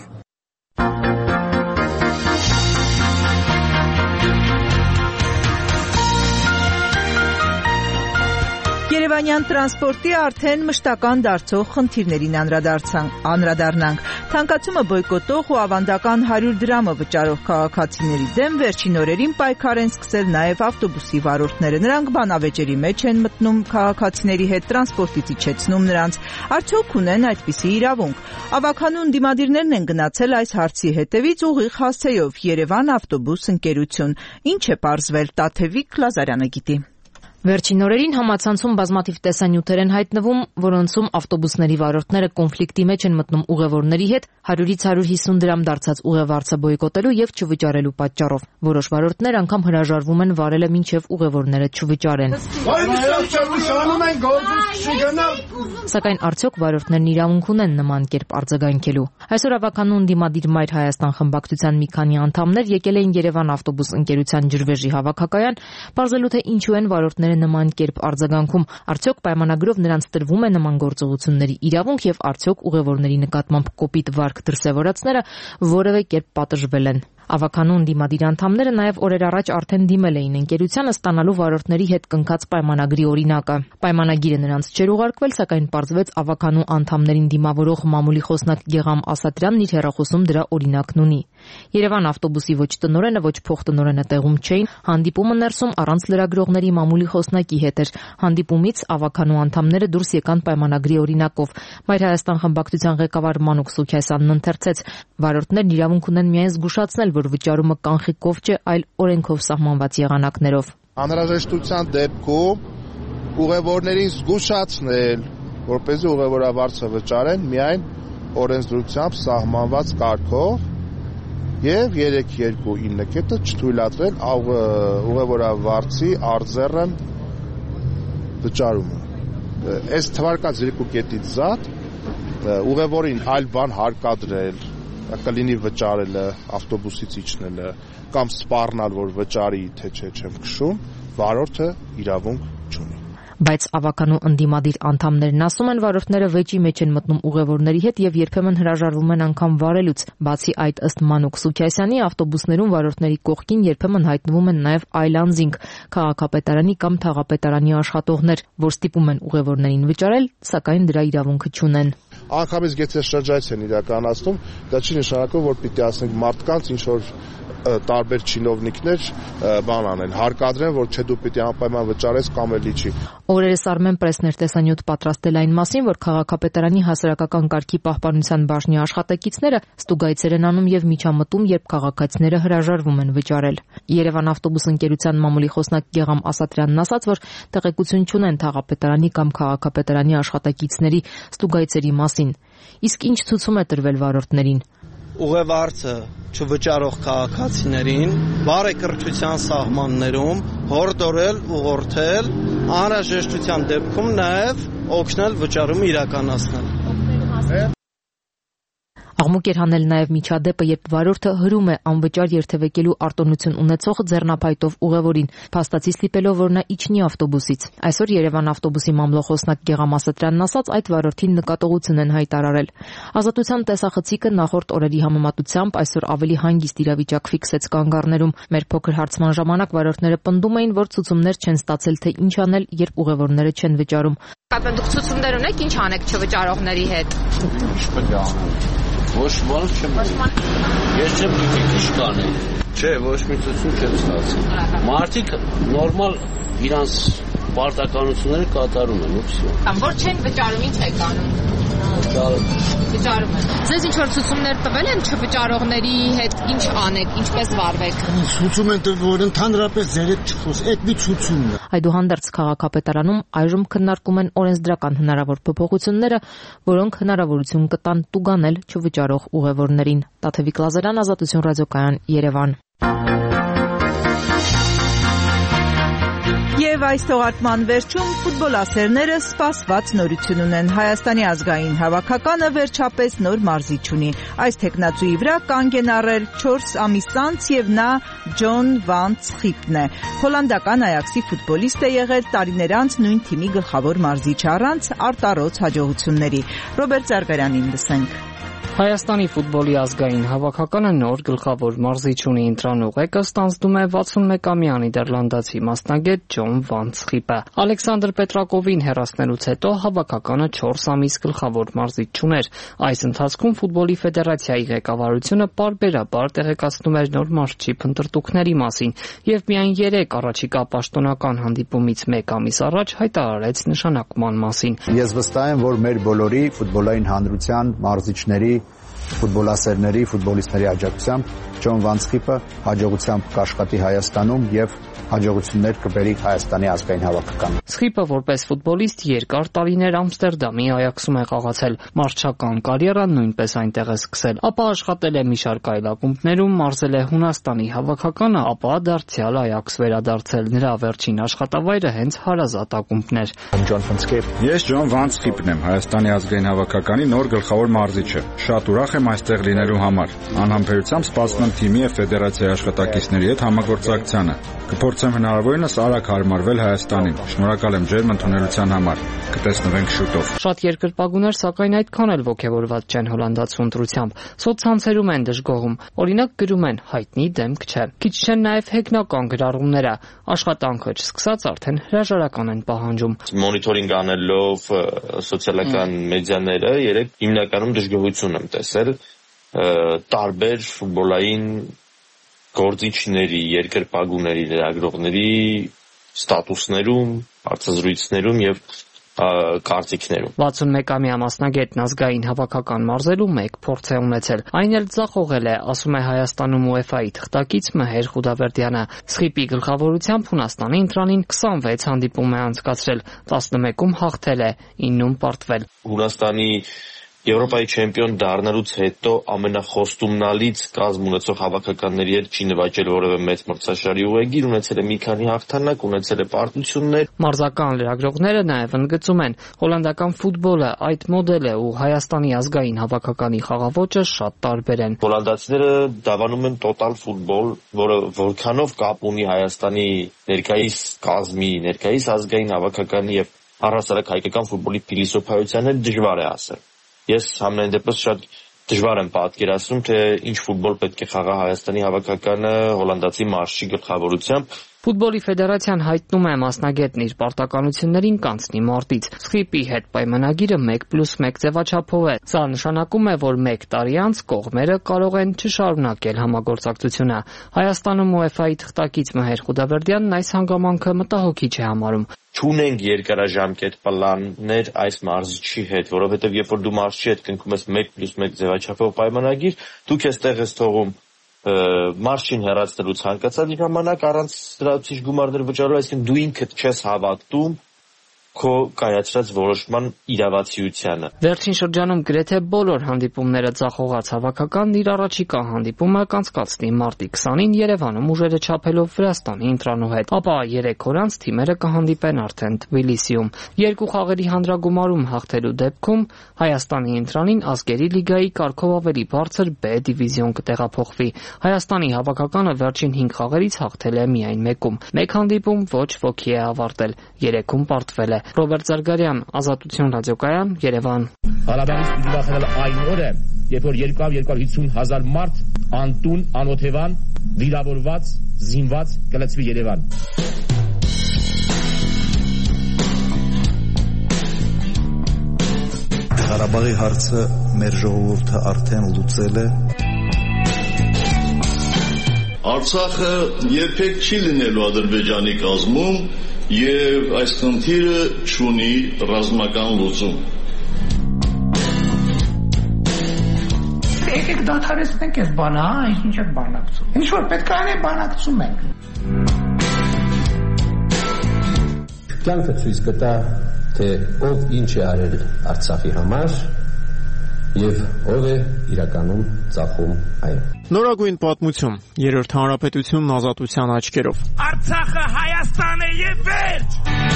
Երևանյան տրանսպորտի արդեն մշտական դարձող խնդիրներին անդրադառնանք։ Թանկացումը բոյկոտող ու ավանդական 100 դրամը վճարող քաղաքացիների դեմ վերջին օրերին պայքար են սկսել նաև ավտոբուսի վարորդները։ Նրանք բանավեճերի մեջ են մտնում քաղաքացիների հետ, տրանսպորտից իջեցնում նրանց։ Արդյոք ունեն այդպիսի իրավունք։ Ավագանու ընդդիմադիրներն են գնացել այս հարցի հետևից ուղիղ հասցեով Երևան ավտոբուս ընկերություն։ Ինչ է պարզվել, Տաթևիկ Լազարյանը գիտի։ Վերջին օրերին համացանցում բազմաթիվ տեսանյութեր են հայտնվում, որոնցում ավտոբուսների վարորդները կոնֆլիկտի մեջ են մտնում ուղևորների հետ 100-ից 150 դրամ դարձած ուղևորցը բոյկոտելու եւ չվճարելու պատճառով։ Որոշ վարորդներ անգամ հրաժարվում են վարելը մինչեւ ուղևորները չվճարեն։ Սակայն արդյոք վարորդներն իրավունք ունեն նման կերպ արձագանքելու։ Այսօր ավականու ընդդիմադիր Մայր Հայաստան խմբակցության մի քանի անդամներ եկել էին Երևան ավտոբուս ընկերության ջրվեժի հավաքակայան, պարզելու թե ինչու են վարորդները նման կերպ արձագանքում, արդյոք պայմանագրով նրանց տրվում է նման գործողությունների իրավունք եւ արդյոք ուղևորների նկատմամբ կոպիտ վարք դրսեւորածները որևէ կերպ պատժվել են։ Ավականու ընդդիմադիր անդամները նաև օրեր առաջ արդեն դիմել էին ընկերությանը ստանալու վարորդների հետ կնքած պայմանագրի օրինակը։ Պայմանագիրը նրանց չէր ուղարկվել, սակայն պարզվեց ավականու անդամներին դիմավորող մամուլի խոսնակ Գեգամ Ասատրյանն իր հեռախոսում դրա օրինակն ունի։ Երևան ավտոբուսի ոչ տնօրենը, ոչ փոխտնօրենը տեղում չէին, հանդիպումը ներսում առանց լրագրողների մամուլի խոսնակի հետ էր։ Հանդիպումից ավականու անդամները դուրս եկան պայմանագրի օրինակով։ Մայր Հայաստան խմբակցության ղեկավար Մանուկ Սուքյասյանն ընթերցեց. վարորդներն իրավունք ունեն միայն զգուշացնել, որ վճարումը կանխիկով չէ, այլ օրենքով սահմանված եղանակներով։ Անհրաժեշտության դեպքում ուղևորներին զգուշացնել, որպեսզի ուղևորավարձը վճարեն միայն օրենսդրությամբ սահմանված կարգով եւ 329 կետը չթույլատրել ուղևորավարձի արձեռն վճարումը։ Այս թվարկած 2 կետից զատ ուղևորին այլ բան հարկադրել, կլինի վճարելը, ավտոբուսից իջնելը կամ սպառնալ, որ վճարի, թե չէ չեմ քշում, վարորդը իրավունք չունի։ Բայց ավականու ընդդիմադիր անդամներն ասում են, վարորդները վեճի մեջ են մտնում ուղևորների հետ եւ երբեմն հրաժարվում են անգամ վարելուց։ Բացի այդ, ըստ Մանուկ Սուքյասյանի, ավտոբուսներում վարորդների կողքին երբեմն հայտնվում են նաեւ այլ անձինք՝ քաղաքապետարանի կամ թաղապետարանի աշխատողներ, որ ստիպում են ուղևորներին վճարել, սակայն դրա իրավունքը չունեն։ Անկամից գեցե շրջայց են իրականացնում, դա չի նշանակում, որ պիտի ասենք մարդկանց ինչ որ տարբեր չինովնիկներ բան անեն, հարկադրեն, որ չէ դու պիտի անպայման վճարես կամ էլի չի։ Օրերս Armen Press-ներ տեսանյութ պատրաստել այն մասին, որ քաղաքապետարանի հասարակական կարգի պահպանության բաժնի աշխատակիցները ստուգայցեր են անում եւ միջամտում, երբ քաղաքացիները հրաժարվում են վճարել։ Երևան ավտոբուս ընկերության մամուլի խոսնակ Գեգամ Ասատրյանն ասաց, որ տեղեկություն չունեն թաղապետարանի կամ քաղաքապետարանի աշխատակիցների ստուգայցերի մասին։ Իսկ ինչ ցուցում է տրվել վարորդներին։ Ուղևորցը չվճարող քաղաքացիներին բարեկրթության սահմաններում հորդորել, ուղղորդել, անհրաժեշտության դեպքում նաև օգնել վճարումը իրականացնել։ Աղմուկ էր հանել նաև միջադեպը, երբ վարորդը հրում է անվճար երթևեկելու արտոնություն ունեցող ձեռնափայտով ուղևորին, փաստացի ստիպելով, որ նա իջնի ավտոբուսից։ Այսօր Երևան ավտոբուսի մամլոխոսնակ Գեղամ Ասատրյանն ասաց, այդ վարորդին նկատողություն են հայտարարել։ Ազատության տեսախցիկը նախորդ օրերի համեմատությամբ այսօր ավելի հանգիստ իրավիճակ ֆիքսեց կանգառներում։ Մեր փոքր հարցման ժամանակ վարորդները պնդում էին, որ ցուցումներ չեն ստացել, թե ինչ անել, երբ ուղևորները չեն վճարում։ Դուք ցուցումներ ունեք, ինչ անեք չվճարողների հետ։ Ինչ պետք է անել։ Ոչ բան չեմ։ Ես չեմ դուք ինչ կանեք։ Չէ, ոչ մի ցուցում չեմ ստացել։ Մարդիկ նորմալ իրանց պարտականությունները կատարում են, ու վсё։ Որ չեն վճարում, ինչ եք անում։ Վճարում են։ Ձեզ ինչ որ ցուցումներ տվել են չվճարողների հետ, ինչ անեք, ինչպես վարվեք։ Ցուցում են տվել, որ ընդհանրապես ձեր հետ չխոս, այդ մի ցուցումն է։ Այդուհանդերձ քաղաքապետարանում այժմ քննարկում են օրենսդրական հնարավոր փոփոխությունները, որոնք հնարավորություն կտան տուգանել չվճարող ուղևորներին։ Տաթևիկ Լազարյան, Ազատություն ռադիոկայան, Երևան։ Եվ այս թողարկման վերջում ֆուտբոլասերները սպասված նորություն ունեն։ Հայաստանի ազգային հավաքականը վերջապես նոր մարզիչ ունի։ Այս թեկնածուի վրա կանգ են առել 4 ամիս անց եւ նա Ջոն Վան Ցխիպն է։ Հոլանդական Այաքսի ֆուտբոլիստ է եղել տարիներ անց նույն թիմի գլխավոր մարզիչ առանց արտառոց հաջողությունների։ Ռոբերտ Զարգարյանին լսենք։ Հայաստանի ֆուտբոլի ազգային հավաքականը նոր գլխավոր մարզիչ ունի, ընտրանուղեկը ստանձնում է 61-ամյա նիդերլանդացի մասնագետ Ջոն Վան Ցխիպը։ Ալեքսանդր Պետրակովին հեռացնելուց հետո հավաքականը 4 ամիս գլխավոր մարզիչ չուներ։ Այս ընթացքում ֆուտբոլի ֆեդերացիայի ղեկավարությունը պարբերաբար տեղեկացնում էր նոր մարզչի փնտրտուքների մասին եւ միայն 3 առաջիկա պաշտոնական հանդիպումից 1 ամիս առաջ հայտարարեց նշանակման մասին։ Ես վստահ եմ, որ մեր բոլորի ֆուտբոլային հանրության մարզիչների ֆուտբոլասերների, ֆուտբոլիստների աջակցությամբ Ջոն Վան Ցխիպը հաջողությամբ կաշխատի Հայաստանում եւ հաջողություններ կբերի Հայաստանի ազգային հավաքականը։ Ցխիպը որպես ֆուտբոլիստ երկար տարիներ Ամստերդամի Այաքսում է խաղացել, մարզչական կարիերան նույնպես այնտեղ է սկսել, ապա աշխատել է մի շարք այլ ակումբներում, մարզել է Հունաստանի հավաքականը, ապա դարձյալ Այաքս վերադարձել։ Նրա վերջին աշխատավայրը հենց հարազատ ակումբն էր։ Ես Ջոն Վան Ցխիպն եմ, Հայաստանի ազգային հավաքականի նոր գլխավոր մարզիչը։ Շատ ուրախ եմ այստեղ լինելու համար։ Անհամբերությամբ սպասում եմ թիմի եւ ֆեդերացիայի աշխատակիցների հետ համագործակցությանը։ Կփորձեմ հնարավորինս արագ հարմարվել Հայաստանին։ Շնորհակալ եմ ջերմ ընդունելության համար։ Կտեսնվենք շուտով։ Շատ երկրպագուներ սակայն այդքան էլ ոգևորված չեն հոլանդացու ընտրությամբ։ Սոցցանցերում են դժգոհում։ Օրինակ գրում են հայտնի դեմք չէ։ Քիչ չեն նաև հեգնական գրառումները։ Աշխատանքը չսկսած արդեն հրաժարական են պահանջում։ Մոնիթորինգ անելով սոցիալական մեդիաները երեք հիմնականում դժգոհություն եմ տեսել տարբեր ֆուտբոլային գործիչների, երկրպագուների, լրագրողների ստատուսներում, հարցազրույցներում եւ կարծիքներում։ 61-ամյա մասնագետն ազգային հավաքական մարզելու 1 փորձ է ունեցել։ Այն էլ ձախողել է, ասում է Հայաստանում UEFA-ի թղթակից Մհեր Խուդավերդյանը։ Ցխիպի գլխավորությամբ Հունաստանի ընտրանին 26 հանդիպում է անցկացրել, 11-ում հաղթել է, 9-ում պարտվել։ Հունաստանի Եվրոպայի չեմպիոն դառնալուց հետո ամենախոստումնալից կազմ ունեցող հավաքականների հետ չի նվաճել որևէ մեծ մրցաշարի ուղեգիր, ունեցել է մի քանի հաղթանակ, ունեցել է պարտություններ։ Մարզական լրագրողները նաև ընդգծում են, հոլանդական ֆուտբոլը այդ մոդել է ու Հայաստանի ազգային հավաքականի խաղաոճը շատ տարբեր են։ Հոլանդացիները դավանում են տոտալ ֆուտբոլ, որը որքանով կապ ունի Հայաստանի ներկայիս կազմի, ներկայիս ազգային հավաքականի եւ առհասարակ հայկական ֆուտբոլի փիլիսոփայության հետ դժվար է ասել։ Ես համենայն դեպս շատ դժվար եմ պատկերացնում, թե ինչ ֆուտբոլ պետք է խաղա Հայաստանի հավաքականը հոլանդացի մարզչի գլխավորությամբ։ Ֆուտբոլի ֆեդերացիան հայտնում է մասնագետն իր պարտականություններին կանցնի մարտից։ Ցխիպի հետ պայմանագիրը 1+1 ձևաչափով է։ Սա նշանակում է, որ 1 տարի անց կողմերը կարող են չշարունակել համագործակցությունը։ Հայաստանում UEFA-ի թղթակից Մհեր Խուդավերդյանն այս հանգամանքը մտահոգիչ է համարում։ Չունենք երկարաժամկետ պլաններ այս մարզչի հետ, որովհետև երբ որ դու մարզչի հետ կնքում ես 1+1 ձևաչափով պայմանագիր, դու քեզ տեղ ես թողում մարզչին հեռացնելու ցանկացած ժամանակ առանց լրացուցիչ գումարներ վճարելու, այսինքն դու ինքդ չես հավատում քո կայացրած որոշման իրավացիությանը։ Վերջին շրջանում գրեթե բոլոր հանդիպումները ձախողած հավաքականն իր առաջիկա հանդիպումը կանցկացնի մարտի 20-ին Երևանում ուժերը չափելով Վրաստանի ընտրանու հետ, ապա 3 օր անց թիմերը կհանդիպեն արդեն Թբիլիսիում։ Երկու խաղերի հանրագումարում հաղթելու դեպքում Հայաստանի ընտրանին ազգերի լիգայի կարգով ավելի բարձր B դիվիզիոն կտեղափոխվի։ Հայաստանի հավաքականը վերջին 5 խաղերից հաղթել է միայն մեկում։ Մեկ հանդիպում ոչ ոքի է ավարտել, 3-ում պարտվել է։ Ռոբերտ Զարգարյան, Ազատություն ռադիոկայան, Երևան։ Ղարաբաղից պիտի վախենալ այն օրը, երբ որ 250,000 մարդ անտուն, անօթևան, վիրավորված, զինված կլցվի Երևան։ Ղարաբաղի հարցը մեր ժողովուրդը արդեն լուծել է։ Արցախը երբեք չի լինելու Ադրբեջանի կազմում եւ այս խնդիրը չունի ռազմական լուծում։ Եկեք դադարեցնենք այս բանը, ինչ եք բանակցում։ Ինչ որ պետք է անենք, բանակցում ենք։ Կյանքը ցույց կտա, թե ով ինչ է արել Արցախի համար եւ ով է իրականում ծախում այն։ Նորագույն պատմություն, Երրորդ հանրապետությունն ազատության աչքերով։ Արցախը Հայաստան է եւ վերջ։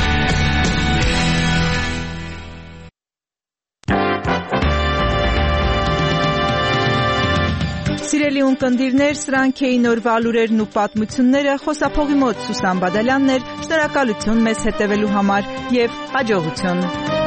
Սիրելի ունկնդիրներ, սրանք էին օրվա լուրերն ու պատմությունները, խոսափողի մոտ Սուսան Բադալյանն էր, շնորհակալություն մեզ հետևելու համար եւ հաջողություն։